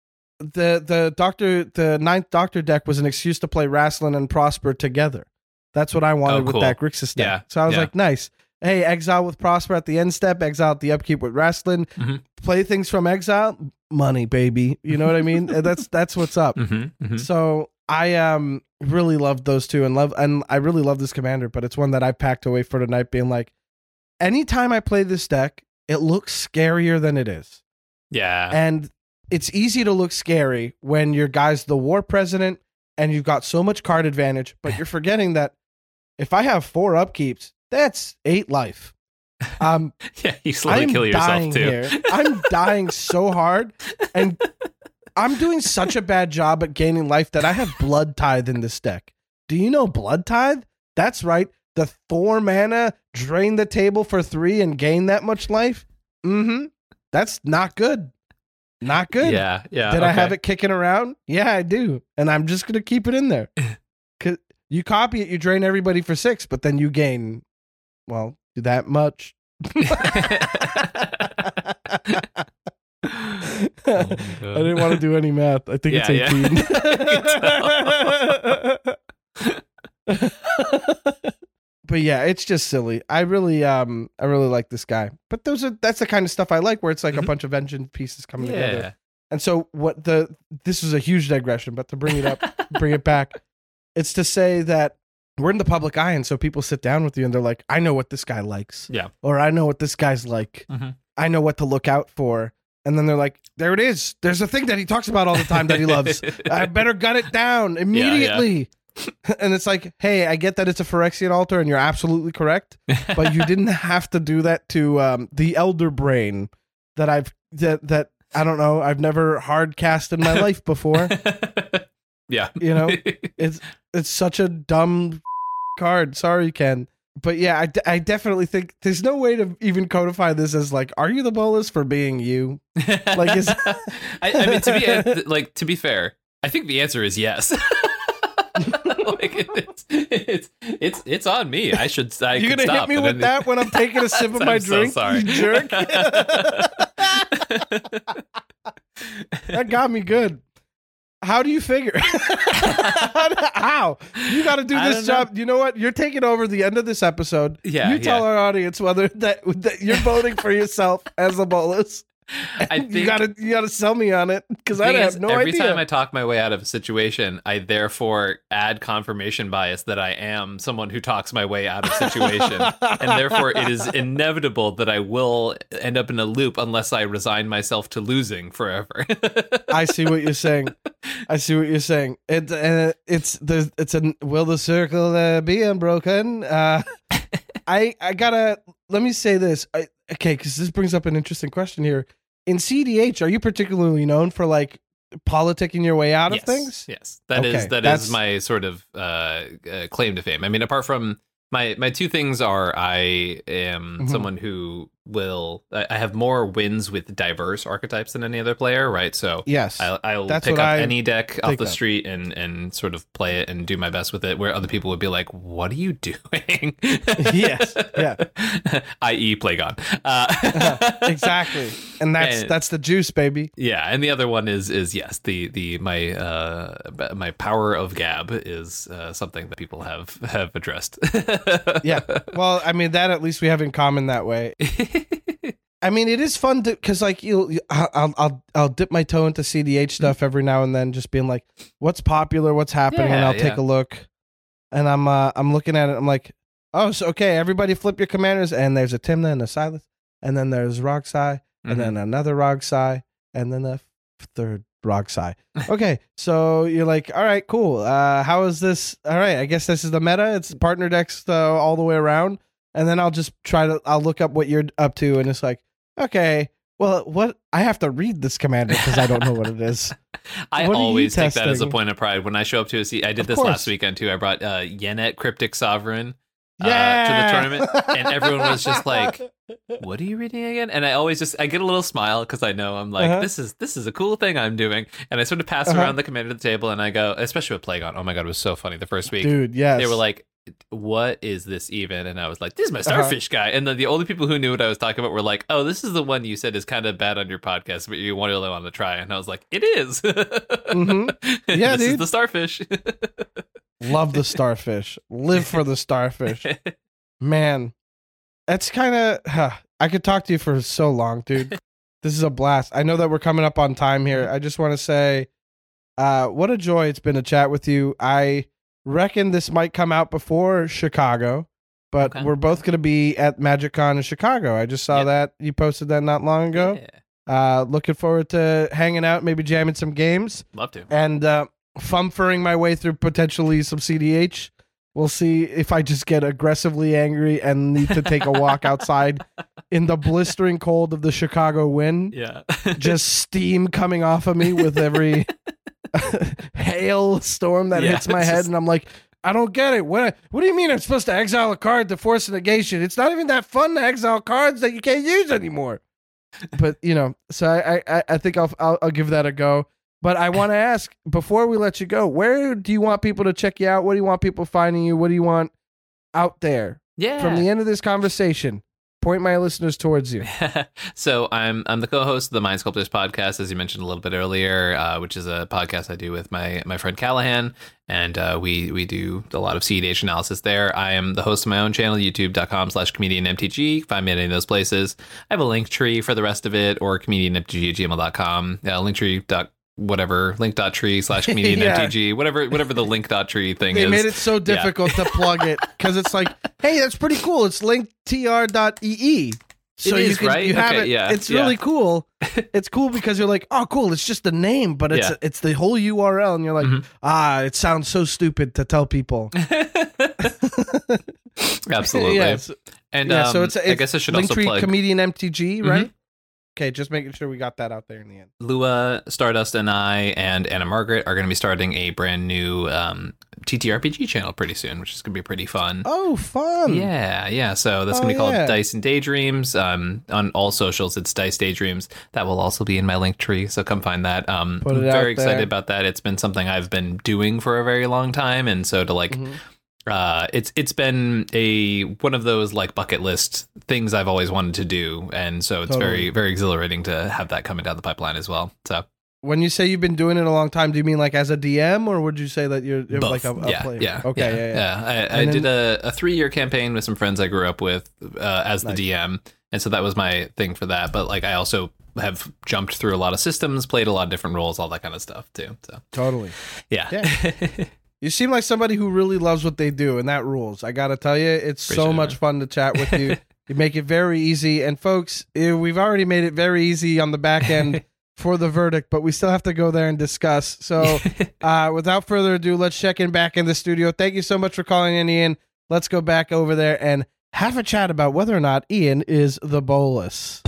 the Ninth Doctor deck was an excuse to play Rassilon and Prosper together. That's what I wanted with that Grixis deck. Yeah. So I was like, nice. Hey, exile with Prosper at the end step, exile at the upkeep with Rassilon, play things from exile, money, baby. You know what I mean? That's what's up. So I really loved those two and I really love this commander, but it's one that I packed away for tonight, being like, anytime I play this deck, it looks scarier than it is. Yeah. And it's easy to look scary when your guy's the war president and you've got so much card advantage, but you're forgetting that if I have 4 upkeeps, that's 8 life. Yeah, you slowly kill yourself too. Here. I'm dying so hard, and I'm doing such a bad job at gaining life that I have Blood Tithe in this deck. Do you know Blood Tithe? That's right. The 4 mana, drain the table for 3 and gain that much life. That's not good. Not good. Yeah. Did I have it kicking around? Yeah, I do. And I'm just going to keep it in there. Cause you copy it, you drain everybody for 6, but then you gain, well, that much. I didn't want to do any math. I think it's 18. But yeah, it's just silly. I really like this guy. But that's the kind of stuff I like, where it's like a bunch of engine pieces coming together. And so this is a huge digression, but to bring it back, it's to say that we're in the public eye, and so people sit down with you and they're like, I know what this guy likes. Yeah. Or I know what this guy's like. I know what to look out for. And then they're like, there it is. There's a thing that he talks about all the time that he loves. I better gut it down immediately. Yeah. And it's like, hey, I get that it's a Phyrexian altar and you're absolutely correct, but you didn't have to do that to the Elder Brain that I don't know, I've never hard cast in my life before. Yeah. You know, it's such a dumb card. Sorry, Ken. But yeah, I definitely think there's no way to even codify this as like, are you the Bolas for being you? Like, I mean, to be fair, I think the answer is yes. Like it's on me. I should. You're gonna hit me with that when I'm taking a sip of my drink, sorry. you jerk. That got me good. How do you figure? How? You got to do this job. You know what? You're taking over the end of this episode. Yeah. You tell our audience whether that you're voting for yourself as a Bolas. I think you gotta sell me on it, because I have no idea. Every time I talk my way out of a situation, I therefore add confirmation bias that I am someone who talks my way out of situation, and therefore it is inevitable that I will end up in a loop unless I resign myself to losing forever. I see what you're saying. It's will the circle be unbroken? I gotta, let me say this. Okay, because this brings up an interesting question here. In CDH, are you particularly known for like politicking your way out of things? Yes, that is my sort of claim to fame. I mean, apart from my 2 things are, I am someone who I have more wins with diverse archetypes than any other player, right? So yes, I'll pick up any deck off the street and sort of play it and do my best with it, where other people would be like, what are you doing? Yes, yeah. I.e. Plagon. Exactly. And that's the juice, baby. Yeah, and the other one is yes, my power of Gab is something that people have addressed. Yeah. Well, I mean, that at least we have in common that way. I mean, it is fun because like I'll dip my toe into CDH stuff every now and then, just being like, what's popular, what's happening, and I'll take a look. And I'm looking at it. I'm like, oh, so okay, everybody flip your commanders, and there's a Tymna and a Silas, and then there's Rogsai, and then another Rogsai, and then a third Rogsai. Okay, so you're like, all right, cool. How is this? All right, I guess this is the meta. It's partner decks all the way around. And then I'll look up what you're up to, and it's like, okay, well, what? I have to read this commander because I don't know what it is. I always take that as a point of pride when I show up to I did this last weekend too. I brought Yenet, Cryptic Sovereign, to the tournament, and everyone was just like, "What are you reading again?" And I get a little smile because I know I'm like, this is a cool thing I'm doing, and I sort of pass around the commander of the table, and I go, especially with Plague On. Oh my god, it was so funny the first week, dude. Yes, they were like, "What is this even?" And I was like, "This is my Starfish guy." And then the only people who knew what I was talking about were like, "Oh, this is the one you said is kind of bad on your podcast, but you really want to try." And I was like, "It is." Yeah, this is the Starfish. Love the Starfish. Live for the Starfish. Man, that's kind of... I could talk to you for so long, dude. This is a blast. I know that we're coming up on time here. I just want to say, what a joy it's been to chat with you. I reckon this might come out before Chicago, but we're both going to be at MagicCon in Chicago. I just saw that. You posted that not long ago. Yeah. Looking forward to hanging out, maybe jamming some games. Love to. And fumfering my way through potentially some CDH. We'll see if I just get aggressively angry and need to take a walk outside in the blistering cold of the Chicago wind. Yeah. Just steam coming off of me with every hail storm that hits my head. And I'm like, I don't get it. What do you mean I'm supposed to exile a card to force a negation? It's not even that fun to exile cards that you can't use anymore. But, so I think I'll give that a go. But I want to ask, before we let you go, where do you want people to check you out? What do you want people finding you? What do you want out there? Yeah. From the end of this conversation, point my listeners towards you. So I'm the co-host of the Mind Sculptors podcast, as you mentioned a little bit earlier, which is a podcast I do with my friend Callahan. And we do a lot of CEDH analysis there. I am the host of my own channel, youtube.com/comedianmtg. Find me at any of those places. I have a link tree for the rest of it, or comedianmtg@gmail.com. link.tree/comedianmtg, whatever the link.tree thing is. They made it so difficult to plug it because it's like, hey, that's pretty cool. It's linktr.ee. So it is, you right? have it. Yeah, it's really cool. It's cool because you're like, oh, cool. It's just a name, but it's the whole URL, and you're like, it sounds so stupid to tell people. Absolutely. Yes. And so it's I guess I should also plug Comedian MTG, right? Okay, just making sure we got that out there in the end. Lua, Stardust, and I, and Anna Margaret are going to be starting a brand new TTRPG channel pretty soon, which is going to be pretty fun. Oh, fun! Yeah. So that's going to be called Dice and Daydreams. On all socials, it's Dice Daydreams. That will also be in my link tree, so come find that. I'm very excited about that. It's been something I've been doing for a very long time, and so to it's been one of those like bucket list things I've always wanted to do, and so it's very, very exhilarating to have that coming down the pipeline as well. So when you say you've been doing it a long time, do you mean like as a DM, or would you say that you're like a player? Yeah. Okay. Yeah. I did a 3-year campaign with some friends I grew up with as the DM, and so that was my thing for that. But like I also have jumped through a lot of systems, played a lot of different roles, all that kind of stuff too. So totally. Yeah. You seem like somebody who really loves what they do, and that rules. I got to tell you, it's so much fun to chat with you. You make it very easy. And folks, we've already made it very easy on the back end for the verdict, but we still have to go there and discuss. So without further ado, let's check in back in the studio. Thank you so much for calling in, Ian. Let's go back over there and have a chat about whether or not Ian is the Bolas.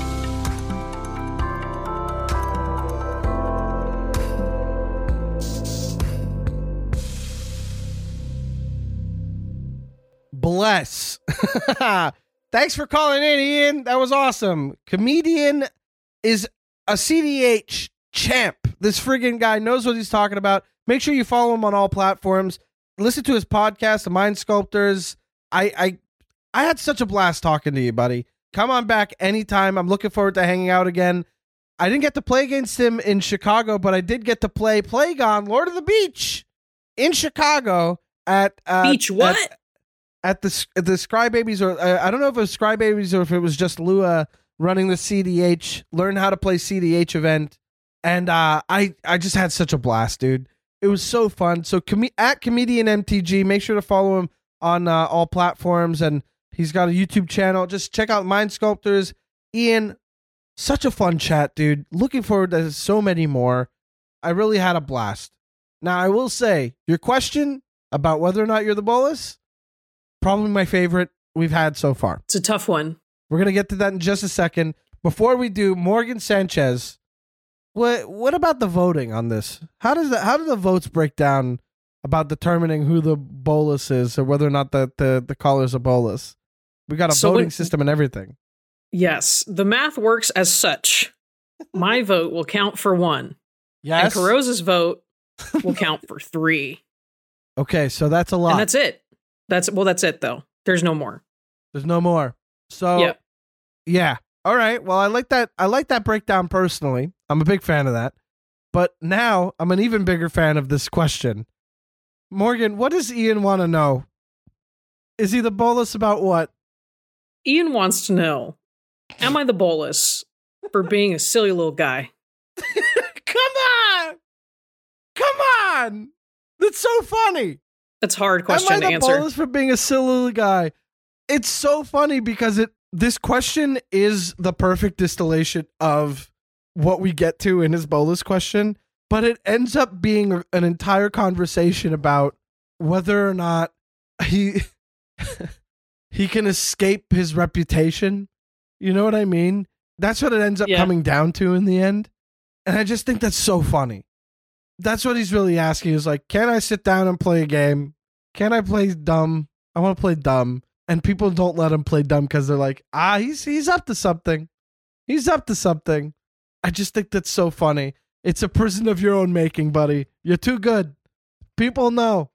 Bless. Thanks for calling in, Ian. That was awesome. Comedian is a CDH champ. This friggin' guy knows what he's talking about. Make sure you follow him on all platforms. Listen to his podcast, The Mind Sculptors. I had such a blast talking to you, buddy. Come on back anytime. I'm looking forward to hanging out again. I didn't get to play against him in Chicago, but I did get to play Plague On Lord of the Beach in Chicago at Beach what? At the Scrybabies, or I don't know if it was Scrybabies or if it was just Lua running the CDH, learn how to play CDH event. And I just had such a blast, dude. It was so fun. So at Comedian MTG, make sure to follow him on all platforms. And he's got a YouTube channel. Just check out Mind Sculptors. Ian, such a fun chat, dude. Looking forward to so many more. I really had a blast. Now, I will say, your question about whether or not you're the Bolas, probably my favorite we've had so far. It's a tough one. We're going to get to that in just a second. Before we do, Morgan Sanchez, what about the voting on this? How do the votes break down about determining who the bolus is or whether or not the caller's a bolus. We got a voting system and everything. Yes, the math works as such. My vote will count for 1. Yes. And Carose's vote will count for 3. Okay, so that's a lot. And that's it. That's it though. There's no more. There's no more. So yep. Yeah. All right. Well, I like that breakdown personally. I'm a big fan of that. But now I'm an even bigger fan of this question. Morgan, what does Ian want to know? Is he the bolus about what? Ian wants to know, am I the bolus for being a silly little guy? Come on! That's so funny. It's a hard question to answer. Am I the bolus for being a silly little guy? It's so funny because this question is the perfect distillation of what we get to in his bolus question, but it ends up being an entire conversation about whether or not he can escape his reputation. You know what I mean? That's what it ends up coming down to in the end. And I just think that's so funny. That's what he's really asking. Is like, can I sit down and play a game? Can I play dumb? I want to play dumb. And people don't let him play dumb because they're like, he's up to something. He's up to something. I just think that's so funny. It's a prison of your own making, buddy. You're too good. People know.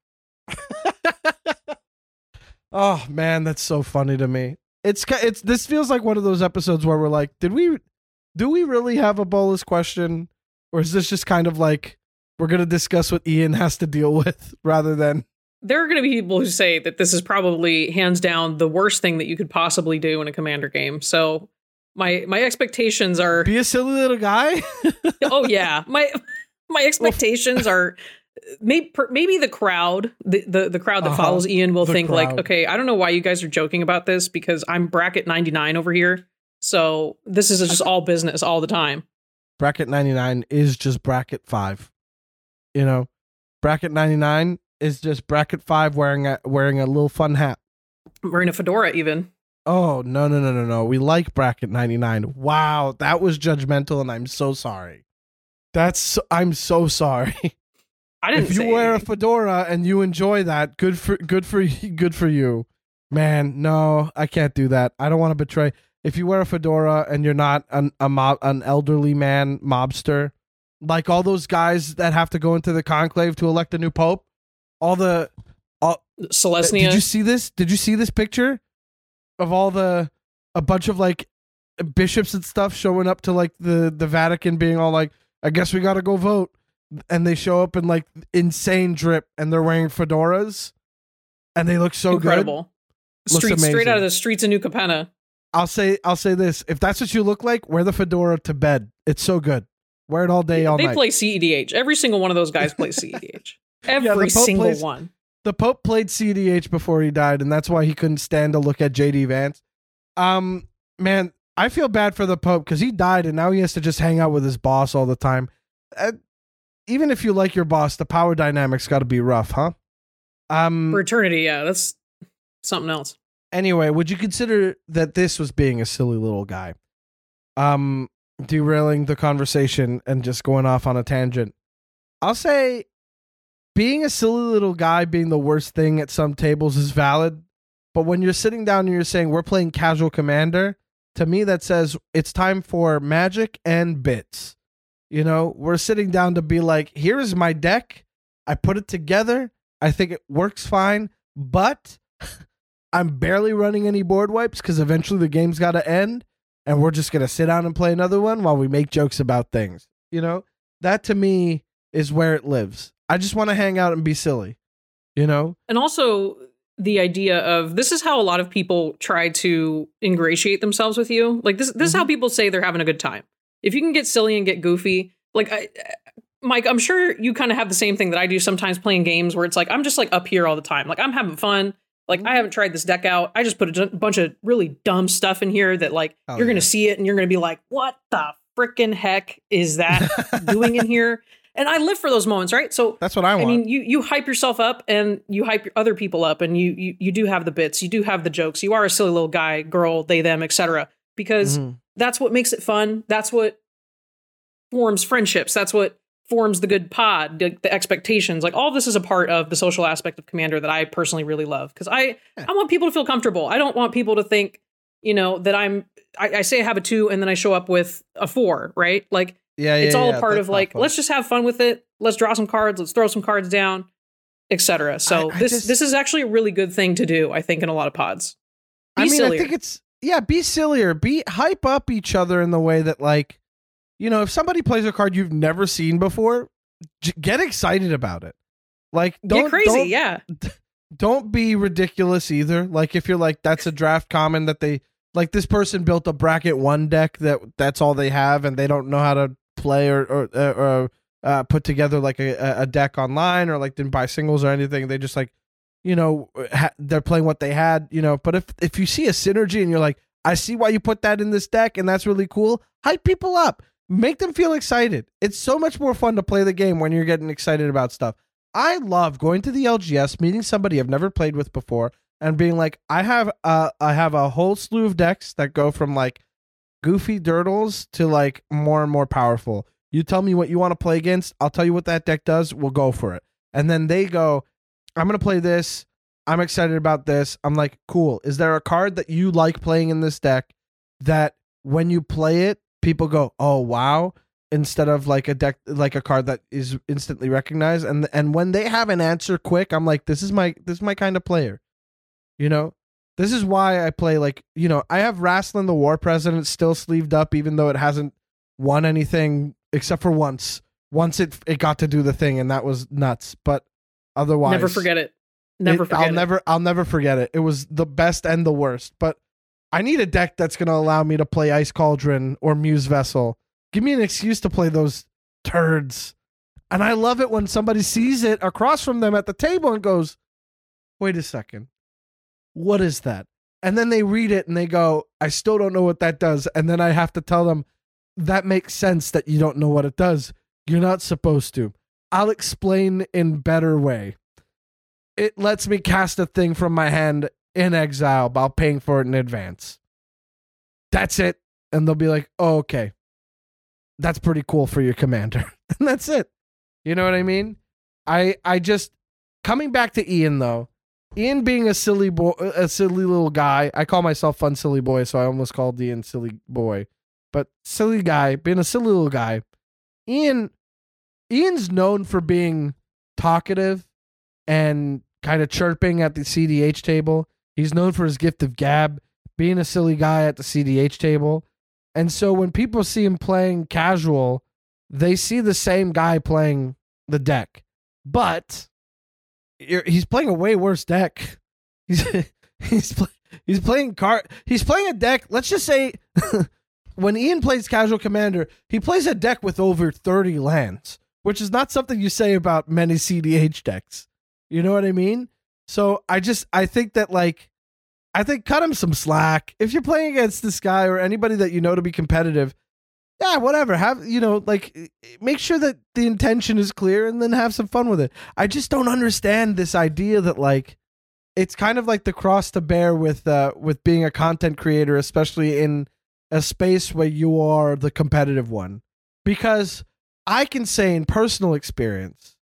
Oh man, that's so funny to me. It's this feels like one of those episodes where we're like, do we really have a bolus question, or is this just kind of like we're gonna discuss what Ian has to deal with rather than? There are going to be people who say that this is probably hands down the worst thing that you could possibly do in a Commander game. So my expectations are be a silly little guy. Oh yeah, my expectations are maybe the crowd, the crowd that follows Ian will think crowd. Like, okay, I don't know why you guys are joking about this because I'm bracket 99 over here. So this is just all business all the time. Bracket 99 is just bracket 5. You know, bracket 99 is just bracket 5 wearing a little fun hat. Wearing a fedora even. Oh, no. We like bracket 99. Wow, that was judgmental and I'm so sorry. I'm so sorry. I didn't If you wear a fedora and you enjoy that, good for you. Man, no, I can't do that. I don't want to betray. If you wear a fedora and you're not an elderly man mobster, like all those guys that have to go into the conclave to elect a new pope, Selesnya. Did you see this? Did you see this picture of a bunch of like bishops and stuff showing up to like the Vatican being all like, I guess we got to go vote. And they show up in like insane drip and they're wearing fedoras and they look so incredible. Good. Straight out of the streets of New Capenna. I'll say this. If that's what you look like, wear the fedora to bed. It's so good. Wear it all day, all night. They play CEDH. Every single one of those guys plays CEDH. Every single one. The Pope played CEDH before he died, and that's why he couldn't stand to look at JD Vance. Man, I feel bad for the Pope because he died and now he has to just hang out with his boss all the time. Even if you like your boss, the power dynamics got to be rough, huh? For eternity, yeah, that's something else. Anyway, would you consider that this was being a silly little guy? Derailing the conversation and just going off on a tangent. I'll say being a silly little guy being the worst thing at some tables is valid, but when you're sitting down and you're saying we're playing casual Commander, to me that says it's time for magic and bits. You know, we're sitting down to be like, here is my deck. I put it together. I think it works fine, but I'm barely running any board wipes because eventually the game's got to end and we're just going to sit down and play another one while we make jokes about things. You know, that to me is where it lives. I just want to hang out and be silly, you know? And also the idea of this is how a lot of people try to ingratiate themselves with you. Like this is how people say they're having a good time. If you can get silly and get goofy, like Mike, I'm sure you kind of have the same thing that I do sometimes playing games where it's like, I'm just like up here all the time. Like I'm having fun. Like I haven't tried this deck out. I just put a bunch of really dumb stuff in here that like, you're going to see it and you're going to be like, what the freaking heck is that doing in here? And I live for those moments, right? So that's what I want. I mean, you hype yourself up and you hype other people up and you do have the bits, you do have the jokes. You are a silly little guy, girl, they, them, etc. Because that's what makes it fun. That's what forms friendships. That's what forms the good pod, the expectations. Like all of this is a part of the social aspect of Commander that I personally really love, because I want people to feel comfortable. I don't want people to think, that I say I have a 2 and then I show up with a 4, right? Like it's all a part of like, let's just have fun with it. Let's draw some cards. Let's throw some cards down, etc. So this is actually a really good thing to do, I think, in a lot of pods. I think it's, be sillier, hype up each other in the way that like, if somebody plays a card you've never seen before, get excited about it. Like, get crazy, Don't be ridiculous either. Like, if you're like, that's a draft common that they, like, this person built a bracket 1 deck that's all they have, and they don't know how to play or put together like a deck online, or like didn't buy singles or anything. They just like, they're playing what they had, But if you see a synergy and you're like, I see why you put that in this deck, and that's really cool, hype people up. Make them feel excited. It's so much more fun to play the game when you're getting excited about stuff. I love going to the LGS, meeting somebody I've never played with before, and being like, I have a whole slew of decks that go from like goofy durdles to like more and more powerful. You tell me what you want to play against. I'll tell you what that deck does. We'll go for it. And then they go, I'm going to play this. I'm excited about this. I'm like, cool. Is there a card that you like playing in this deck that when you play it, people go, oh, wow, instead of like a deck, like a card that is instantly recognized. And when they have an answer quick, I'm like, this is my kind of player. This is why I play like, I have Rasslin the War President still sleeved up, even though it hasn't won anything except for once. Once it got to do the thing, and that was nuts. But otherwise, never forget it. I'll never forget it. It was the best and the worst. But I need a deck that's going to allow me to play Ice Cauldron or Muse Vessel. Give me an excuse to play those turds. And I love it when somebody sees it across from them at the table and goes, wait a second, what is that? And then they read it and they go, I still don't know what that does. And then I have to tell them, that makes sense that you don't know what it does. You're not supposed to. I'll explain in better way. It lets me cast a thing from my hand in exile while paying for it in advance. That's it. And they'll be like, oh, okay. That's pretty cool for your commander. And that's it. You know what I mean? I just, coming back to Ian though, Ian being a silly little guy. I call myself Fun Silly Boy, so I almost called Ian Silly Boy. But silly guy, being a silly little guy. Ian's known for being talkative and kind of chirping at the CDH table. He's known for his gift of gab, being a silly guy at the CDH table. And so when people see him playing casual, they see the same guy playing the deck. But he's playing a way worse deck. He's playing a deck. Let's just say when Ian plays casual commander, he plays a deck with over 30 lands, which is not something you say about many CDH decks. You know what I mean? So I think that cut him some slack. If you're playing against this guy or anybody that you know to be competitive, yeah, whatever. Make sure that the intention is clear and then have some fun with it. I just don't understand this idea that it's kind of like the cross to bear with being a content creator, especially in a space where you are the competitive one. Because I can say in personal experience,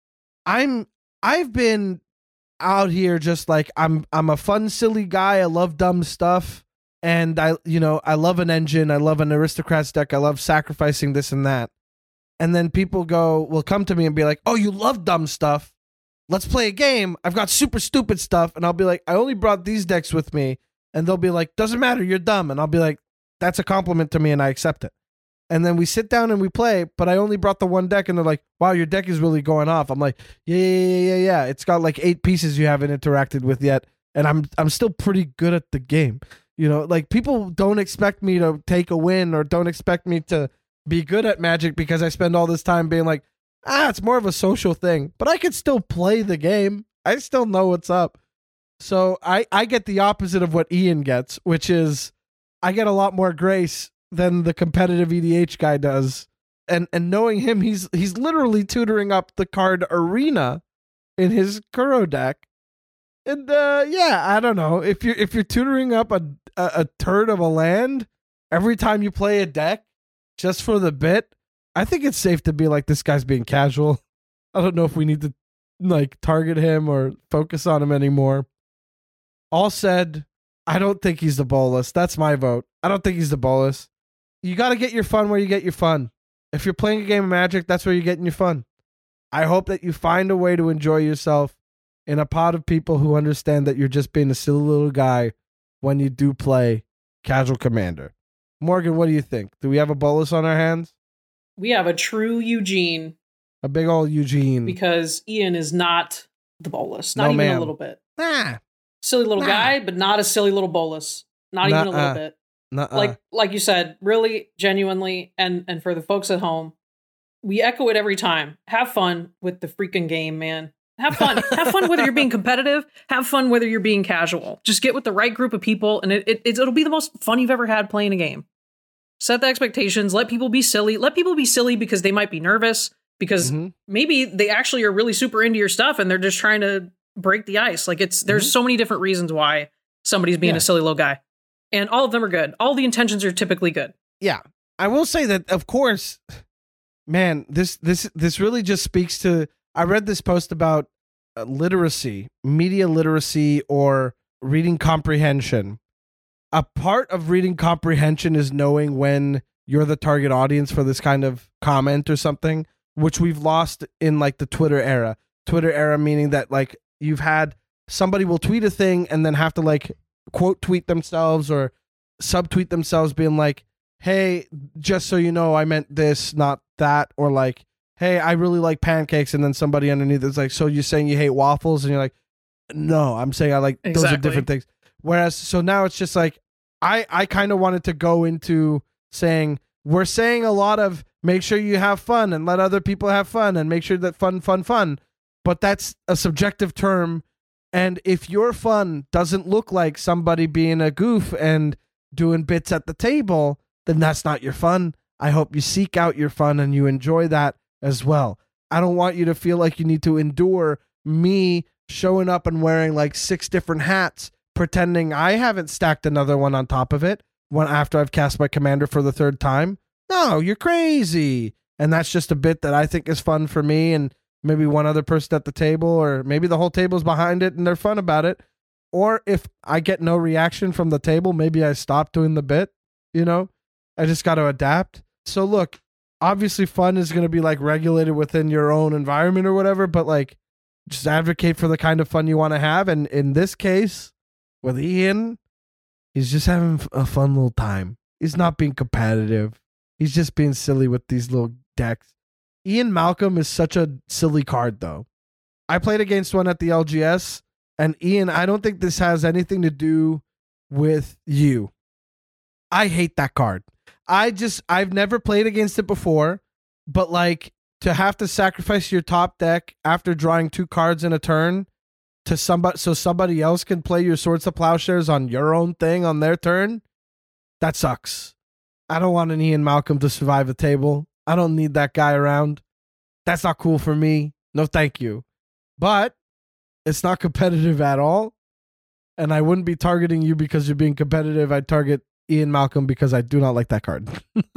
I've been out here just like I'm a fun, silly guy. I love dumb stuff. And I love an engine. I love an aristocrats deck. I love sacrificing this and that. And then people will come to me and be like, oh, you love dumb stuff. Let's play a game. I've got super stupid stuff. And I'll be like, I only brought these decks with me. And they'll be like, doesn't matter. You're dumb. And I'll be like, that's a compliment to me and I accept it. And then we sit down and we play, but I only brought the one deck. And they're like, wow, your deck is really going off. I'm like, yeah. It's got like 8 pieces you haven't interacted with yet. And I'm still pretty good at the game. People don't expect me to take a win or don't expect me to be good at Magic because I spend all this time being like, it's more of a social thing. But I could still play the game. I still know what's up. So I get the opposite of what Ian gets, which is I get a lot more grace than the competitive EDH guy does. And knowing him, he's literally tutoring up the card Arena in his Kuro deck. And I don't know. If you're tutoring up a turd of a land every time you play a deck just for the bit, I think it's safe to be like, this guy's being casual. I don't know if we need to like target him or focus on him anymore. All said, I don't think he's the Bolas. That's my vote. I don't think he's the Bolas. You got to get your fun where you get your fun. If you're playing a game of Magic, that's where you're getting your fun. I hope that you find a way to enjoy yourself in a pod of people who understand that you're just being a silly little guy when you do play Casual Commander. Morgan, what do you think? Do we have a Bolas on our hands? We have a true Eugene. A big old Eugene. Because Ian is not the Bolas. Not even a little bit. Nah. Silly little guy, but not a silly little Bolas. Not even a little bit. Like you said, really, genuinely, and for the folks at home, we echo it every time. Have fun with the freaking game, man. Have fun. Have fun whether you're being competitive. Have fun whether you're being casual. Just get with the right group of people, and it'll be the most fun you've ever had playing a game. Set the expectations. Let people be silly. Let people be silly because they might be nervous, because maybe they actually are really super into your stuff and they're just trying to break the ice. Like there's so many different reasons why somebody's being a silly little guy. And all of them are good. All the intentions are typically good. Yeah. I will say that, of course, man, this really just speaks to, I read this post about literacy, media literacy, or reading comprehension. A part of reading comprehension is knowing when you're the target audience for this kind of comment or something, which we've lost in like the Twitter era. Twitter era meaning that like you've had somebody will tweet a thing and then have to like quote tweet themselves or subtweet themselves being like, hey, just so you know, I meant this, not that. Or like, hey, I really like pancakes. And then somebody underneath is like, so you're saying you hate waffles? And you're like, no, I'm saying I like, those are different things. Whereas, so now it's just like, I kind of wanted to go into saying, we're saying a lot of make sure you have fun and let other people have fun and make sure that fun. But that's a subjective term. And if your fun doesn't look like somebody being a goof and doing bits at the table, then that's not your fun. I hope you seek out your fun and you enjoy that as well. I don't want you to feel like you need to endure me showing up and wearing like 6 different hats, pretending I haven't stacked another one on top of it after I've cast my commander for the 3rd time. No, you're crazy. And that's just a bit that I think is fun for me and maybe one other person at the table, or maybe the whole table's behind it and they're fun about it. Or if I get no reaction from the table, maybe I stop doing the bit, you know? I just got to adapt. So look, obviously fun is going to be like regulated within your own environment or whatever, but like just advocate for the kind of fun you want to have. And in this case, with Ian, he's just having a fun little time. He's not being competitive. He's just being silly with these little decks. Ian Malcolm is such a silly card, though. I played against one at the LGS, and Ian, I don't think this has anything to do with you. I hate that card. I've never played against it before, but like to have to sacrifice your top deck after drawing 2 cards in a turn to somebody else can play your Swords to Plowshares on your own thing on their turn, that sucks. I don't want an Ian Malcolm to survive a table. I don't need that guy around. That's not cool for me. No, thank you. But it's not competitive at all. And I wouldn't be targeting you because you're being competitive. I'd target Ian Malcolm because I do not like that card.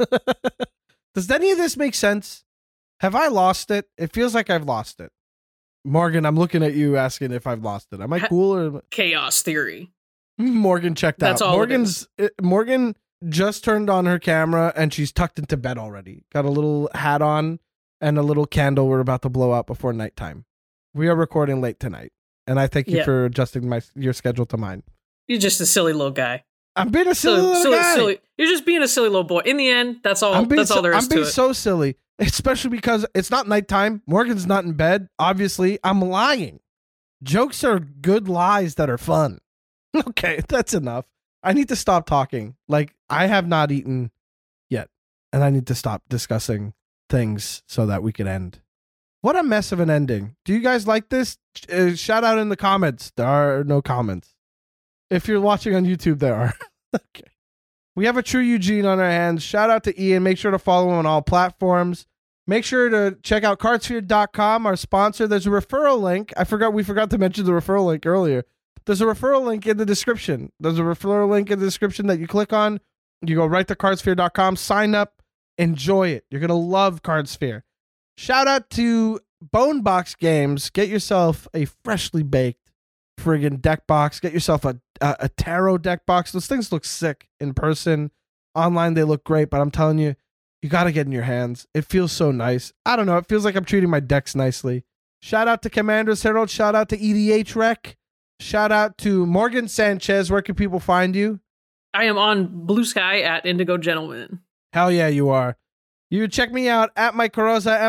Does any of this make sense? Have I lost it? It feels like I've lost it. Morgan, I'm looking at you asking if I've lost it. Am I cool? Or chaos theory. Morgan checked That's out. All Morgan just turned on her camera and she's tucked into bed already. Got a little hat on and a little candle we're about to blow out before nighttime. We are recording late tonight. And I thank you for adjusting your schedule to mine. You're just a silly little guy. I'm being a silly little guy. Silly. You're just being a silly little boy. In the end, that's all there is to it. I'm being so silly, especially because it's not nighttime. Morgan's not in bed. Obviously, I'm lying. Jokes are good lies that are fun. Okay, that's enough. I need to stop talking. Like, I have not eaten yet, and I need to stop discussing things so that we can end. What a mess of an ending. Do you guys like this? Shout out in the comments. There are no comments. If you're watching on YouTube, there are. Okay. We have a true Eugene on our hands. Shout out to Ian. Make sure to follow him on all platforms. Make sure to check out cardsphere.com, our sponsor. There's a referral link. We forgot to mention the referral link earlier. There's a referral link in the description. There's a referral link in the description that you click on. You go right to cardsphere.com, sign up, Enjoy it. You're going to love Card Sphere. Shout out to Bonebox Games. Get yourself a freshly baked friggin' deck box. Get yourself a tarot deck box. Those things look sick in person. Online, they look great, but I'm telling you, you got to get in your hands. It feels so nice. I don't know. It feels like I'm treating my decks nicely. Shout out to Commander's Herald. Shout out to EDH Rec. Shout out to Morgan Sanchez. Where can people find you? I am on Blue Sky at Indigo Gentleman. Hell yeah, you are. You can check me out at Mike Carrozza,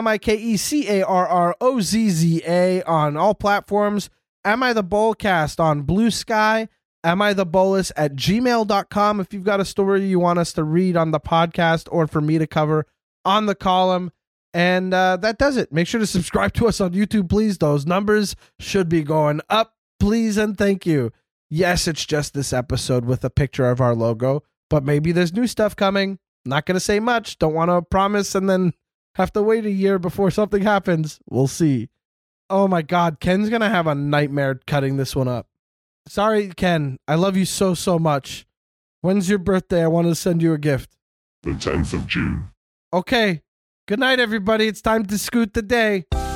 MikeCarrozza on all platforms. Am I the Bullcast on Blue Sky? Am I the Bolus at gmail.com if you've got a story you want us to read on the podcast or for me to cover on the column. And that does it. Make sure to subscribe to us on YouTube, please. Those numbers should be going up, please, and thank you. Yes, it's just this episode with a picture of our logo, but maybe there's new stuff coming. Not going to say much. Don't want to promise and then have to wait a year before something happens. We'll see. Oh my God, Ken's going to have a nightmare cutting this one up. Sorry, Ken. I love you so, so much. When's your birthday? I want to send you a gift. The 10th of June. Okay. Good night, everybody. It's time to scoot the day.